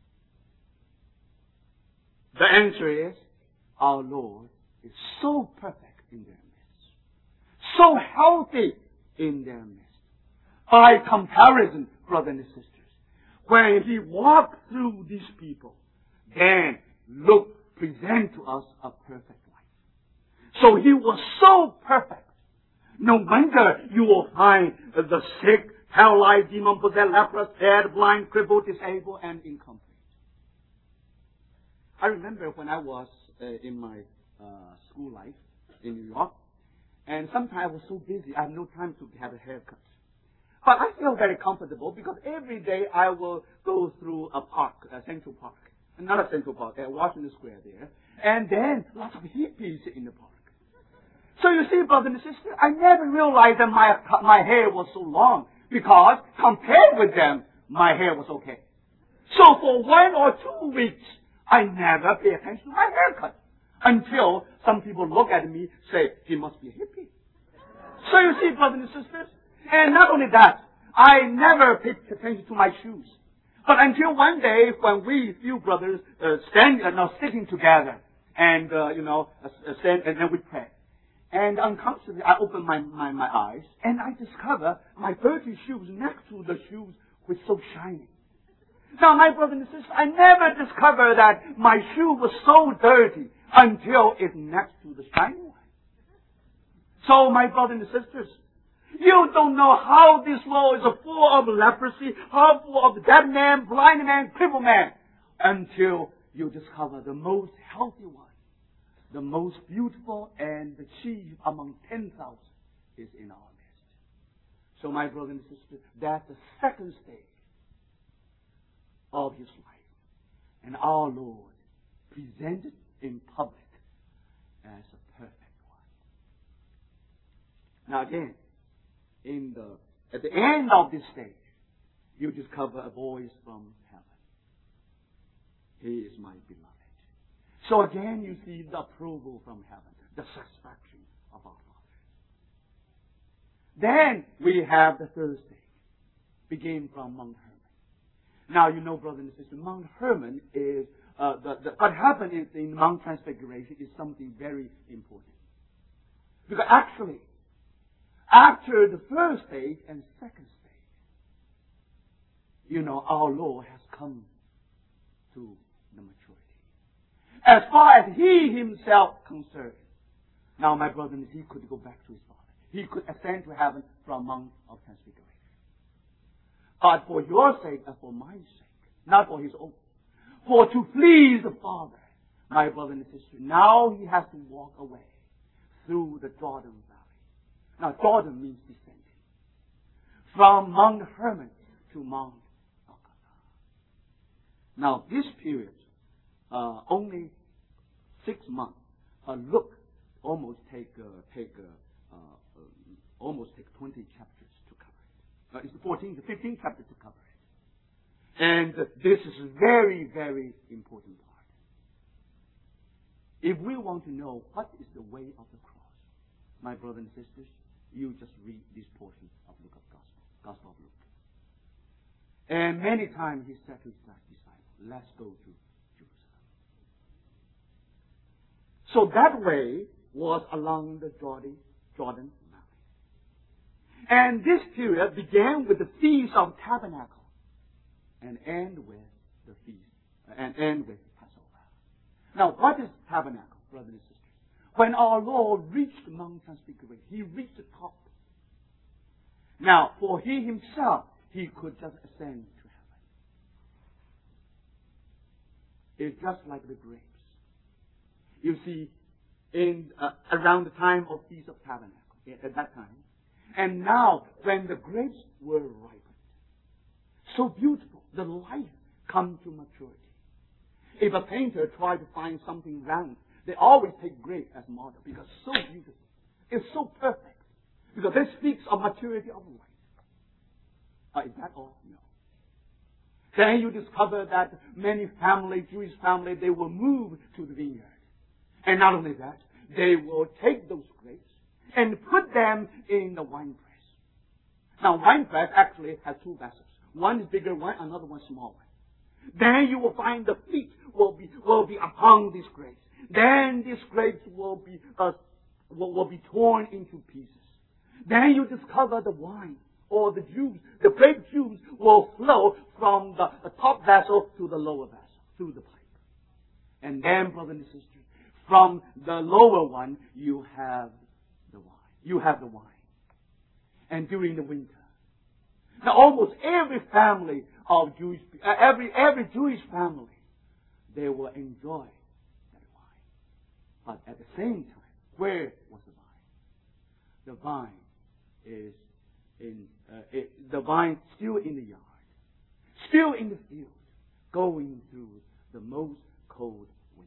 The answer is, our Lord is so perfect in their midst, so healthy in their midst. By comparison, brothers and sisters, when He walked through these people, then present to us a perfect life. So He was so perfect. No wonder you will find the sick, paralyzed, demon-possessed, leprous, dead, blind, crippled, disabled, and incomplete. I remember when I was in my school life in New York, and sometimes I was so busy, I have no time to have a haircut. But I feel very comfortable because every day I will go through a park, Central Park. Another Central Park, Washington Square there. And then lots of hippies in the park. So you see, brothers and sisters, I never realized that my hair was so long, because compared with them, my hair was okay. So for 1 or 2 weeks, I never pay attention to my haircut, until some people look at me, say, he must be a hippie. So you see, brothers and sisters, and not only that, I never paid attention to my shoes. But until one day, when we few brothers sticking together, and stand, and then we pray. And unconsciously, I open my eyes, and I discover my dirty shoes next to the shoes which so shiny. Now, my brothers and sisters, I never discovered that my shoe was so dirty until it's next to the shiny one. So, my brothers and sisters, you don't know how this world is full of leprosy, how full of dead man, blind man, crippled man, until you discover the most healthy one, the most beautiful and the chief among 10,000 is in our midst. So, my brothers and sisters, that's the second stage of His life. And our Lord presented in public as a perfect one. Now again, at the end of this stage, you discover a voice from heaven. He is my beloved. So again, you see the approval from heaven, the satisfaction of our Father. Then we have the third stage, begin from Mount Hermon. Now, you know, brothers and sisters, Mount Hermon is, what happened in Mount Transfiguration is something very important. Because actually, after the first stage and second stage, our Lord has come to the maturity. As far as He Himself concerned, now, my brother, He could go back to His Father. He could ascend to heaven from Mount of Transfiguration. But for your sake and for my sake, not for His own, for to please the Father, my brother and sister, now He has to walk away through the Jordan Valley. Now, Jordan means descending. From Mount Hermon to Mount Golgotha. Now, this period, only 6 months, almost take 20 chapters to cover it. It's 14 to 15 chapters to cover it. And this is a very, very important part. If we want to know what is the way of the cross, my brothers and sisters, you just read this portion of Luke's Gospel of Luke. And many times He said to His disciples, let's go to Jerusalem. So that way was along the Jordan Valley. And this period began with the Feast of Tabernacle and end with Passover. Now, what is tabernacle, brothers and sisters? when our Lord reached Mount Transfiguration, He reached the top. Now, for He Himself, He could just ascend to heaven. It's just like the grapes. You see, around the time of Feast of Tabernacles, at that time, and now when the grapes were ripened, so beautiful, the life come to maturity. If a painter tried to find something round, they always take grape as model because it's so beautiful. It's so perfect. Because this speaks of maturity of life. Is that all? No. Then you discover that many Jewish families, they will move to the vineyard. And not only that, they will take those grapes and put them in the wine press. Now, wine press actually has two vessels. One is bigger one, another one smaller. Then you will find the feet will be upon these grapes. Then these grapes will be torn into pieces. Then you discover the wine or the juice. The grape juice will flow from the top vessel to the lower vessel through the pipe. And then, brothers and sisters, from the lower one you have the wine. You have the wine. And during the winter, now almost every family of every Jewish family, they will enjoy that wine. But at the same time, where was the vine? The vine is the vine still in the yard, still in the field, going through the most cold winter.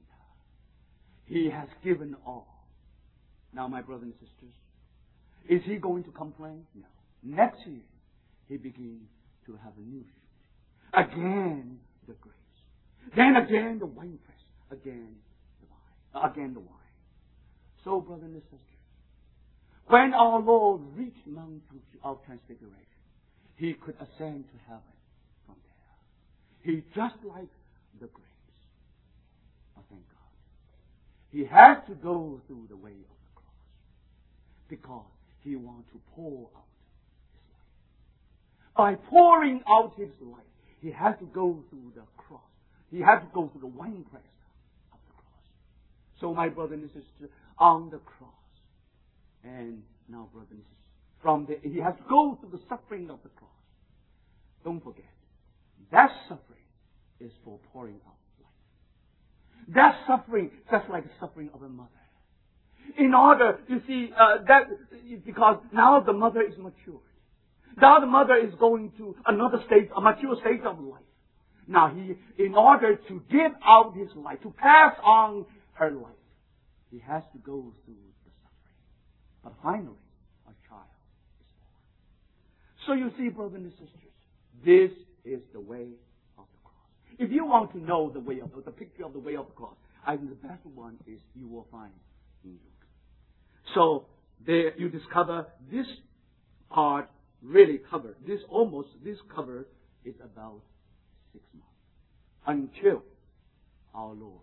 He has given all. Now, my brothers and sisters, is he going to complain? No. Next year, he begins to have a new shoot. Again, the grapes. Then again, the wine press. Again, the vine. Again, the wine. So, brothers and sisters, when our Lord reached Mount of Transfiguration, He could ascend to heaven from there. He just like the grapes. Oh, thank God. He has to go through the way of the cross because He wants to pour out His life. By pouring out His life, He has to go through the cross. He has to go through the winepress of the cross. So, my brother and sister, on the cross, and now, brothers and sisters, he has to go through the suffering of the cross. Don't forget, that suffering is for pouring out life. That suffering, just like the suffering of a mother. In order, you see, because now the mother is matured. Now the mother is going to another stage, a mature stage of life. Now in order to give out his life, to pass on her life, he has to go through the suffering. But finally, a child is born. So you see, brothers and sisters, this is the way of the cross. If you want to know the picture of the way of the cross, I think the best one is you will find in Luke. So there you discover this part really covered. This cover is about 6 months until our Lord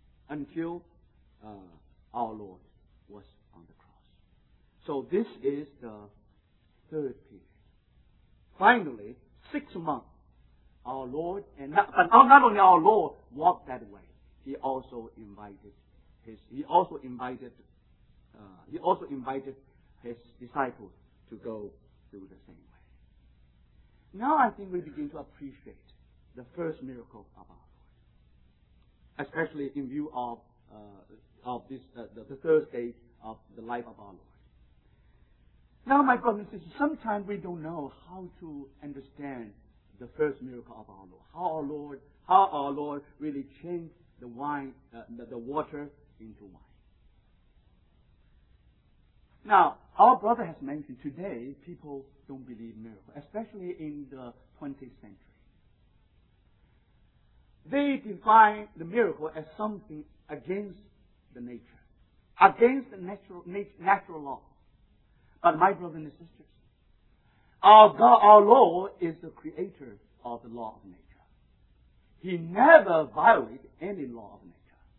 was on the cross. So this is the third period. Finally, 6 months, our Lord, but not only our Lord walked that way, He also invited His disciples to go through the same way. Now I think we begin to appreciate the first miracle of our Lord, especially in view of the third stage of the life of our Lord. Now, my brothers and sisters, sometimes we don't know how to understand the first miracle of our Lord. How our Lord really changed the water into wine. Now, our brother has mentioned today people don't believe miracles, especially in the 20th century. They define the miracle as something against the nature, against the natural law. But my brothers and sisters, our God, our Lord, is the creator of the law of nature. He never violated any law of nature.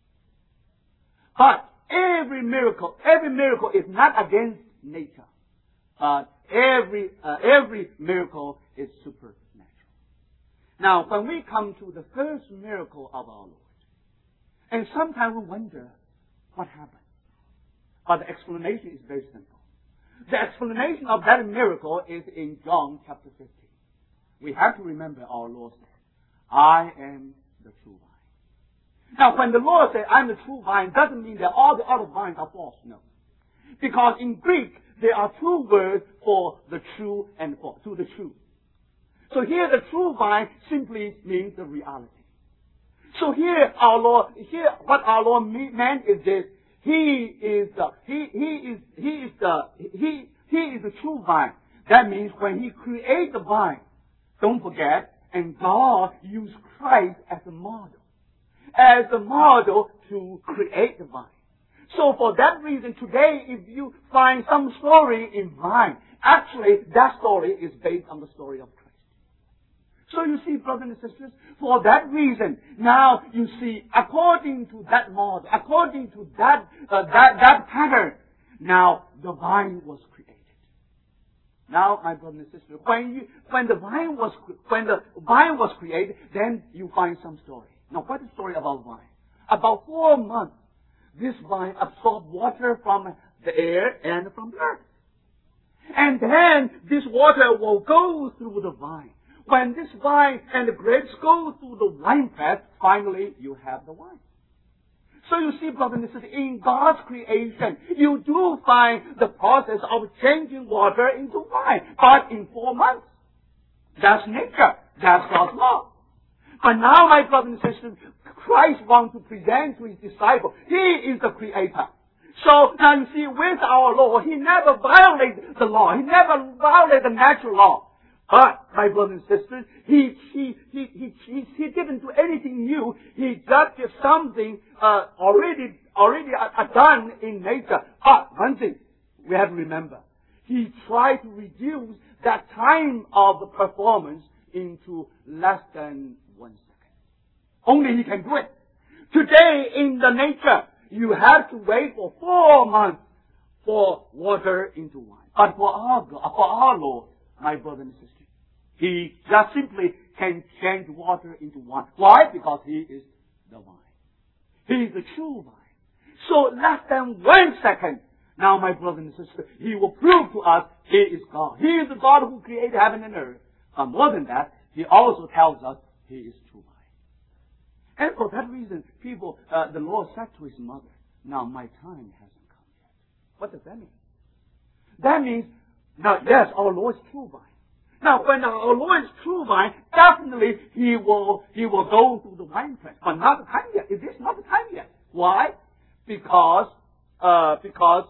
But every miracle is not against nature. Every miracle is supernatural. Now, when we come to the first miracle of our Lord, and sometimes we wonder what happened. But the explanation is very simple. The explanation of that miracle is in John chapter 15. We have to remember our Lord said, I am the true vine. Now, when the Lord said, I'm the true vine, doesn't mean that all the other vines are false. No. Because in Greek, there are two words for the true and false, to the true. So here, the true vine simply means the reality. So here, what our Lord meant is this: He is the true vine. That means when He created the vine, don't forget, and God used Christ as a model. As a model to create the vine. So for that reason, today, if you find some story in vine, actually that story is based on the story of Christ. So you see, brothers and sisters, for that reason, now you see, according to that model, according to that pattern, now the vine was created. Now, my brothers and sisters, when the vine was created, then you find some story. Now, what is the story about vine? About 4 months, this vine absorbed water from the air and from the earth. And then this water will go through the vine. When this vine and the grapes go through the winepress, finally you have the wine. So you see, brothers and sisters, in God's creation, you do find the process of changing water into wine, but in 4 months. That's nature. That's God's law. But now, my brothers and sisters, Christ wants to present to His disciples, He is the Creator. So now you see, with our Lord, He never violated the law. He never violated the natural law. But, my brothers and sisters, He didn't do anything new. He just did something already done in nature. But one thing we have to remember, He tried to reduce that time of the performance into less than 1 second. Only He can do it. Today, in the nature, you have to wait for 4 months for water into wine. But for our Lord, my brothers and sisters, He just simply can change water into wine. Why? Because He is the vine. He is the true vine. So less than 1 second, now my brothers and sisters, He will prove to us He is God. He is the God who created heaven and earth. But more than that, He also tells us He is true vine. And for that reason, the Lord said to His mother, now my time hasn't come yet. What does that mean? That means, now yes, our Lord is true vine. Now, when our Lord is true vine, definitely He will go through the winepress. But not the time yet. It is not the time yet. Why? Because they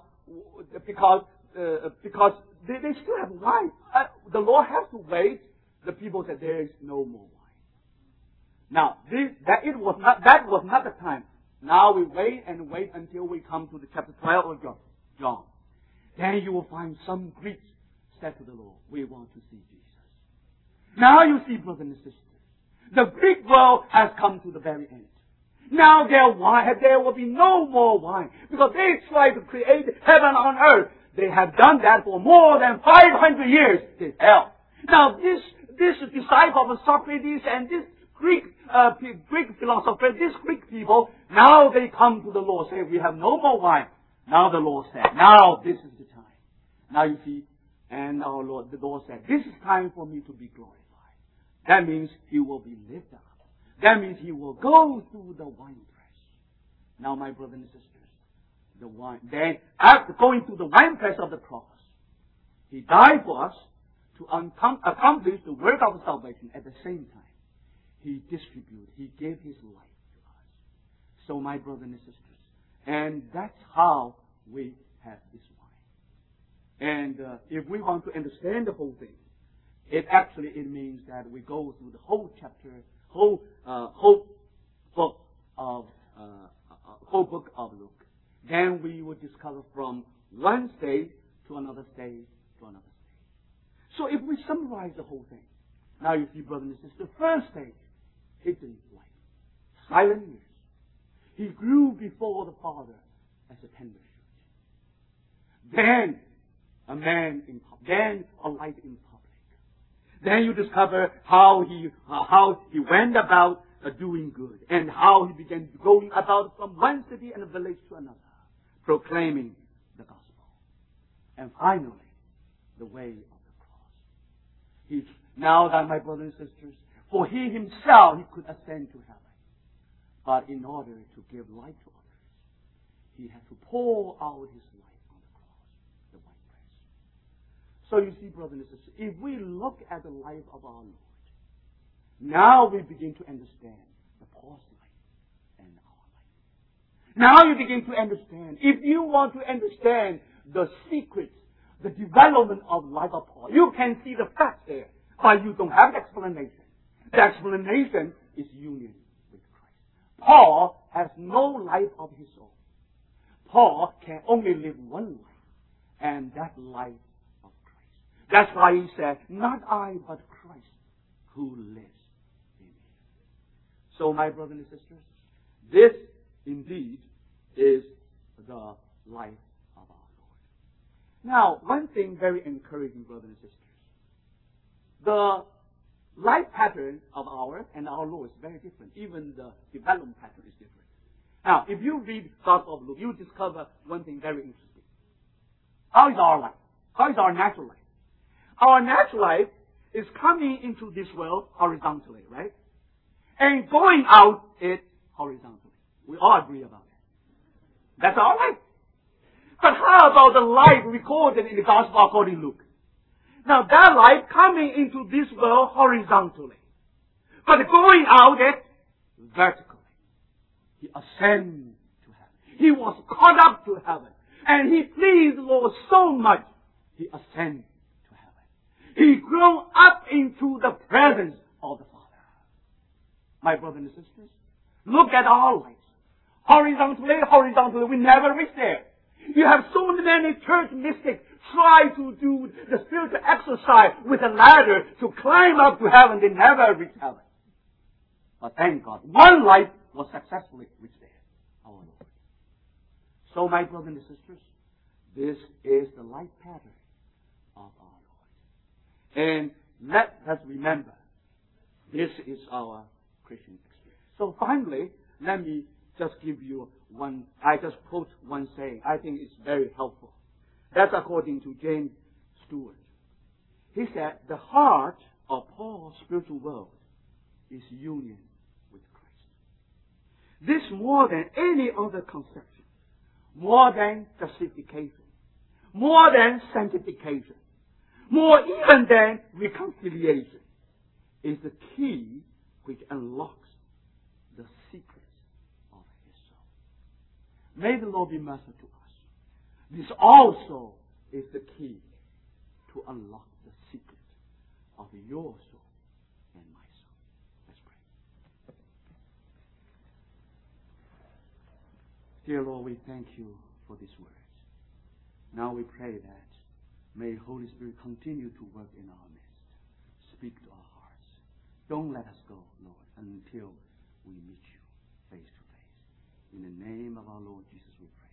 still have wine. The Lord has to wait. The people said there is no more wine. Now, that was not the time. Now we wait and wait until we come to the chapter 12 of John. Then you will find some Greeks said to the Lord, we want to see Jesus. Now you see, brothers and sisters, the Greek world has come to the very end. Now there will be no more wine, because they tried to create heaven on earth. They have done that for more than 500 years. They failed. Now this disciple of Socrates and this Greek philosopher, these Greek people, now they come to the Lord, say, we have no more wine. Now the Lord said, now this is the time. Now you see, and the Lord said, this is time for me to be glorified. That means He will be lifted up. That means He will go through the winepress. Now, my brothers and sisters, then after going through the winepress of the cross, He died for us to accomplish the work of salvation. At the same time, He distributed, He gave His life to us. So, my brothers and sisters, and that's how we have this wine. And if we want to understand the whole thing, it means that we go through the whole chapter, whole book of Luke. Then we will discover from one stage to another stage to another stage. So if we summarize the whole thing, now you see, brothers and sisters, the first stage, hidden life, silent years. He grew before the Father as a tender shoot. Then a man in public, then a light in public. Then you discover how he went about doing good, and how he began going about from one city and village to another, proclaiming And finally, the way of the cross. Now that, my brothers and sisters, for he himself, he could ascend to heaven. But in order to give life to others, he had to pour out his life on the cross, the winepress. So you see, brothers and sisters, if we look at the life of our Lord, now we begin to understand the Paul's life and our life. Now you begin to understand. If you want to understand the secrets, the development of life of Paul, you can see the facts there, but you don't have the explanation. The explanation is union with Christ. Paul has no life of his own. Paul can only live one life, and that life of Christ. That's why he said, not I, but Christ who lives in me. So, my brothers and sisters, this indeed is the life of our Lord. Now, one thing very encouraging, brothers and sisters. The life pattern of ours and our Lord is very different. Even the development pattern is different. Now, if you read Gospel of Luke, you discover one thing very interesting. How is our life? How is our natural life? Our natural life is coming into this world horizontally, right? And going out it horizontally. We all agree about that. That's our life. But how about the life recorded in the Gospel according to Luke? Now that life coming into this world horizontally, but going out it vertically. He ascended to heaven. He was caught up to heaven. And he pleased the Lord so much, he ascended to heaven. He grew up into the presence of the Father. My brothers and sisters, look at our lives. Horizontally, we never reach there. You have so many church mystics try to do the spiritual exercise with a ladder to climb up to heaven. They never reach heaven. But thank God, one life was successfully reached there, our Lord. So, my brothers and sisters, this is the life pattern of our Lord. And let us remember, this is our Christian experience. So finally, let me just give you I just quote one saying. I think it's very helpful. That's according to James Stewart. He said, the heart of Paul's spiritual world is union with Christ. This more than any other conception, more than justification, more than sanctification, more even than reconciliation, is the key which unlocks the secrets of his soul. May the Lord be merciful to us. This also is the key to unlock the secret of your soul and my soul. Let's pray. Dear Lord, we thank you for these words. Now we pray that may Holy Spirit continue to work in our midst. Speak to our hearts. Don't let us go, Lord, until we meet you face to face. In the name of our Lord Jesus we pray.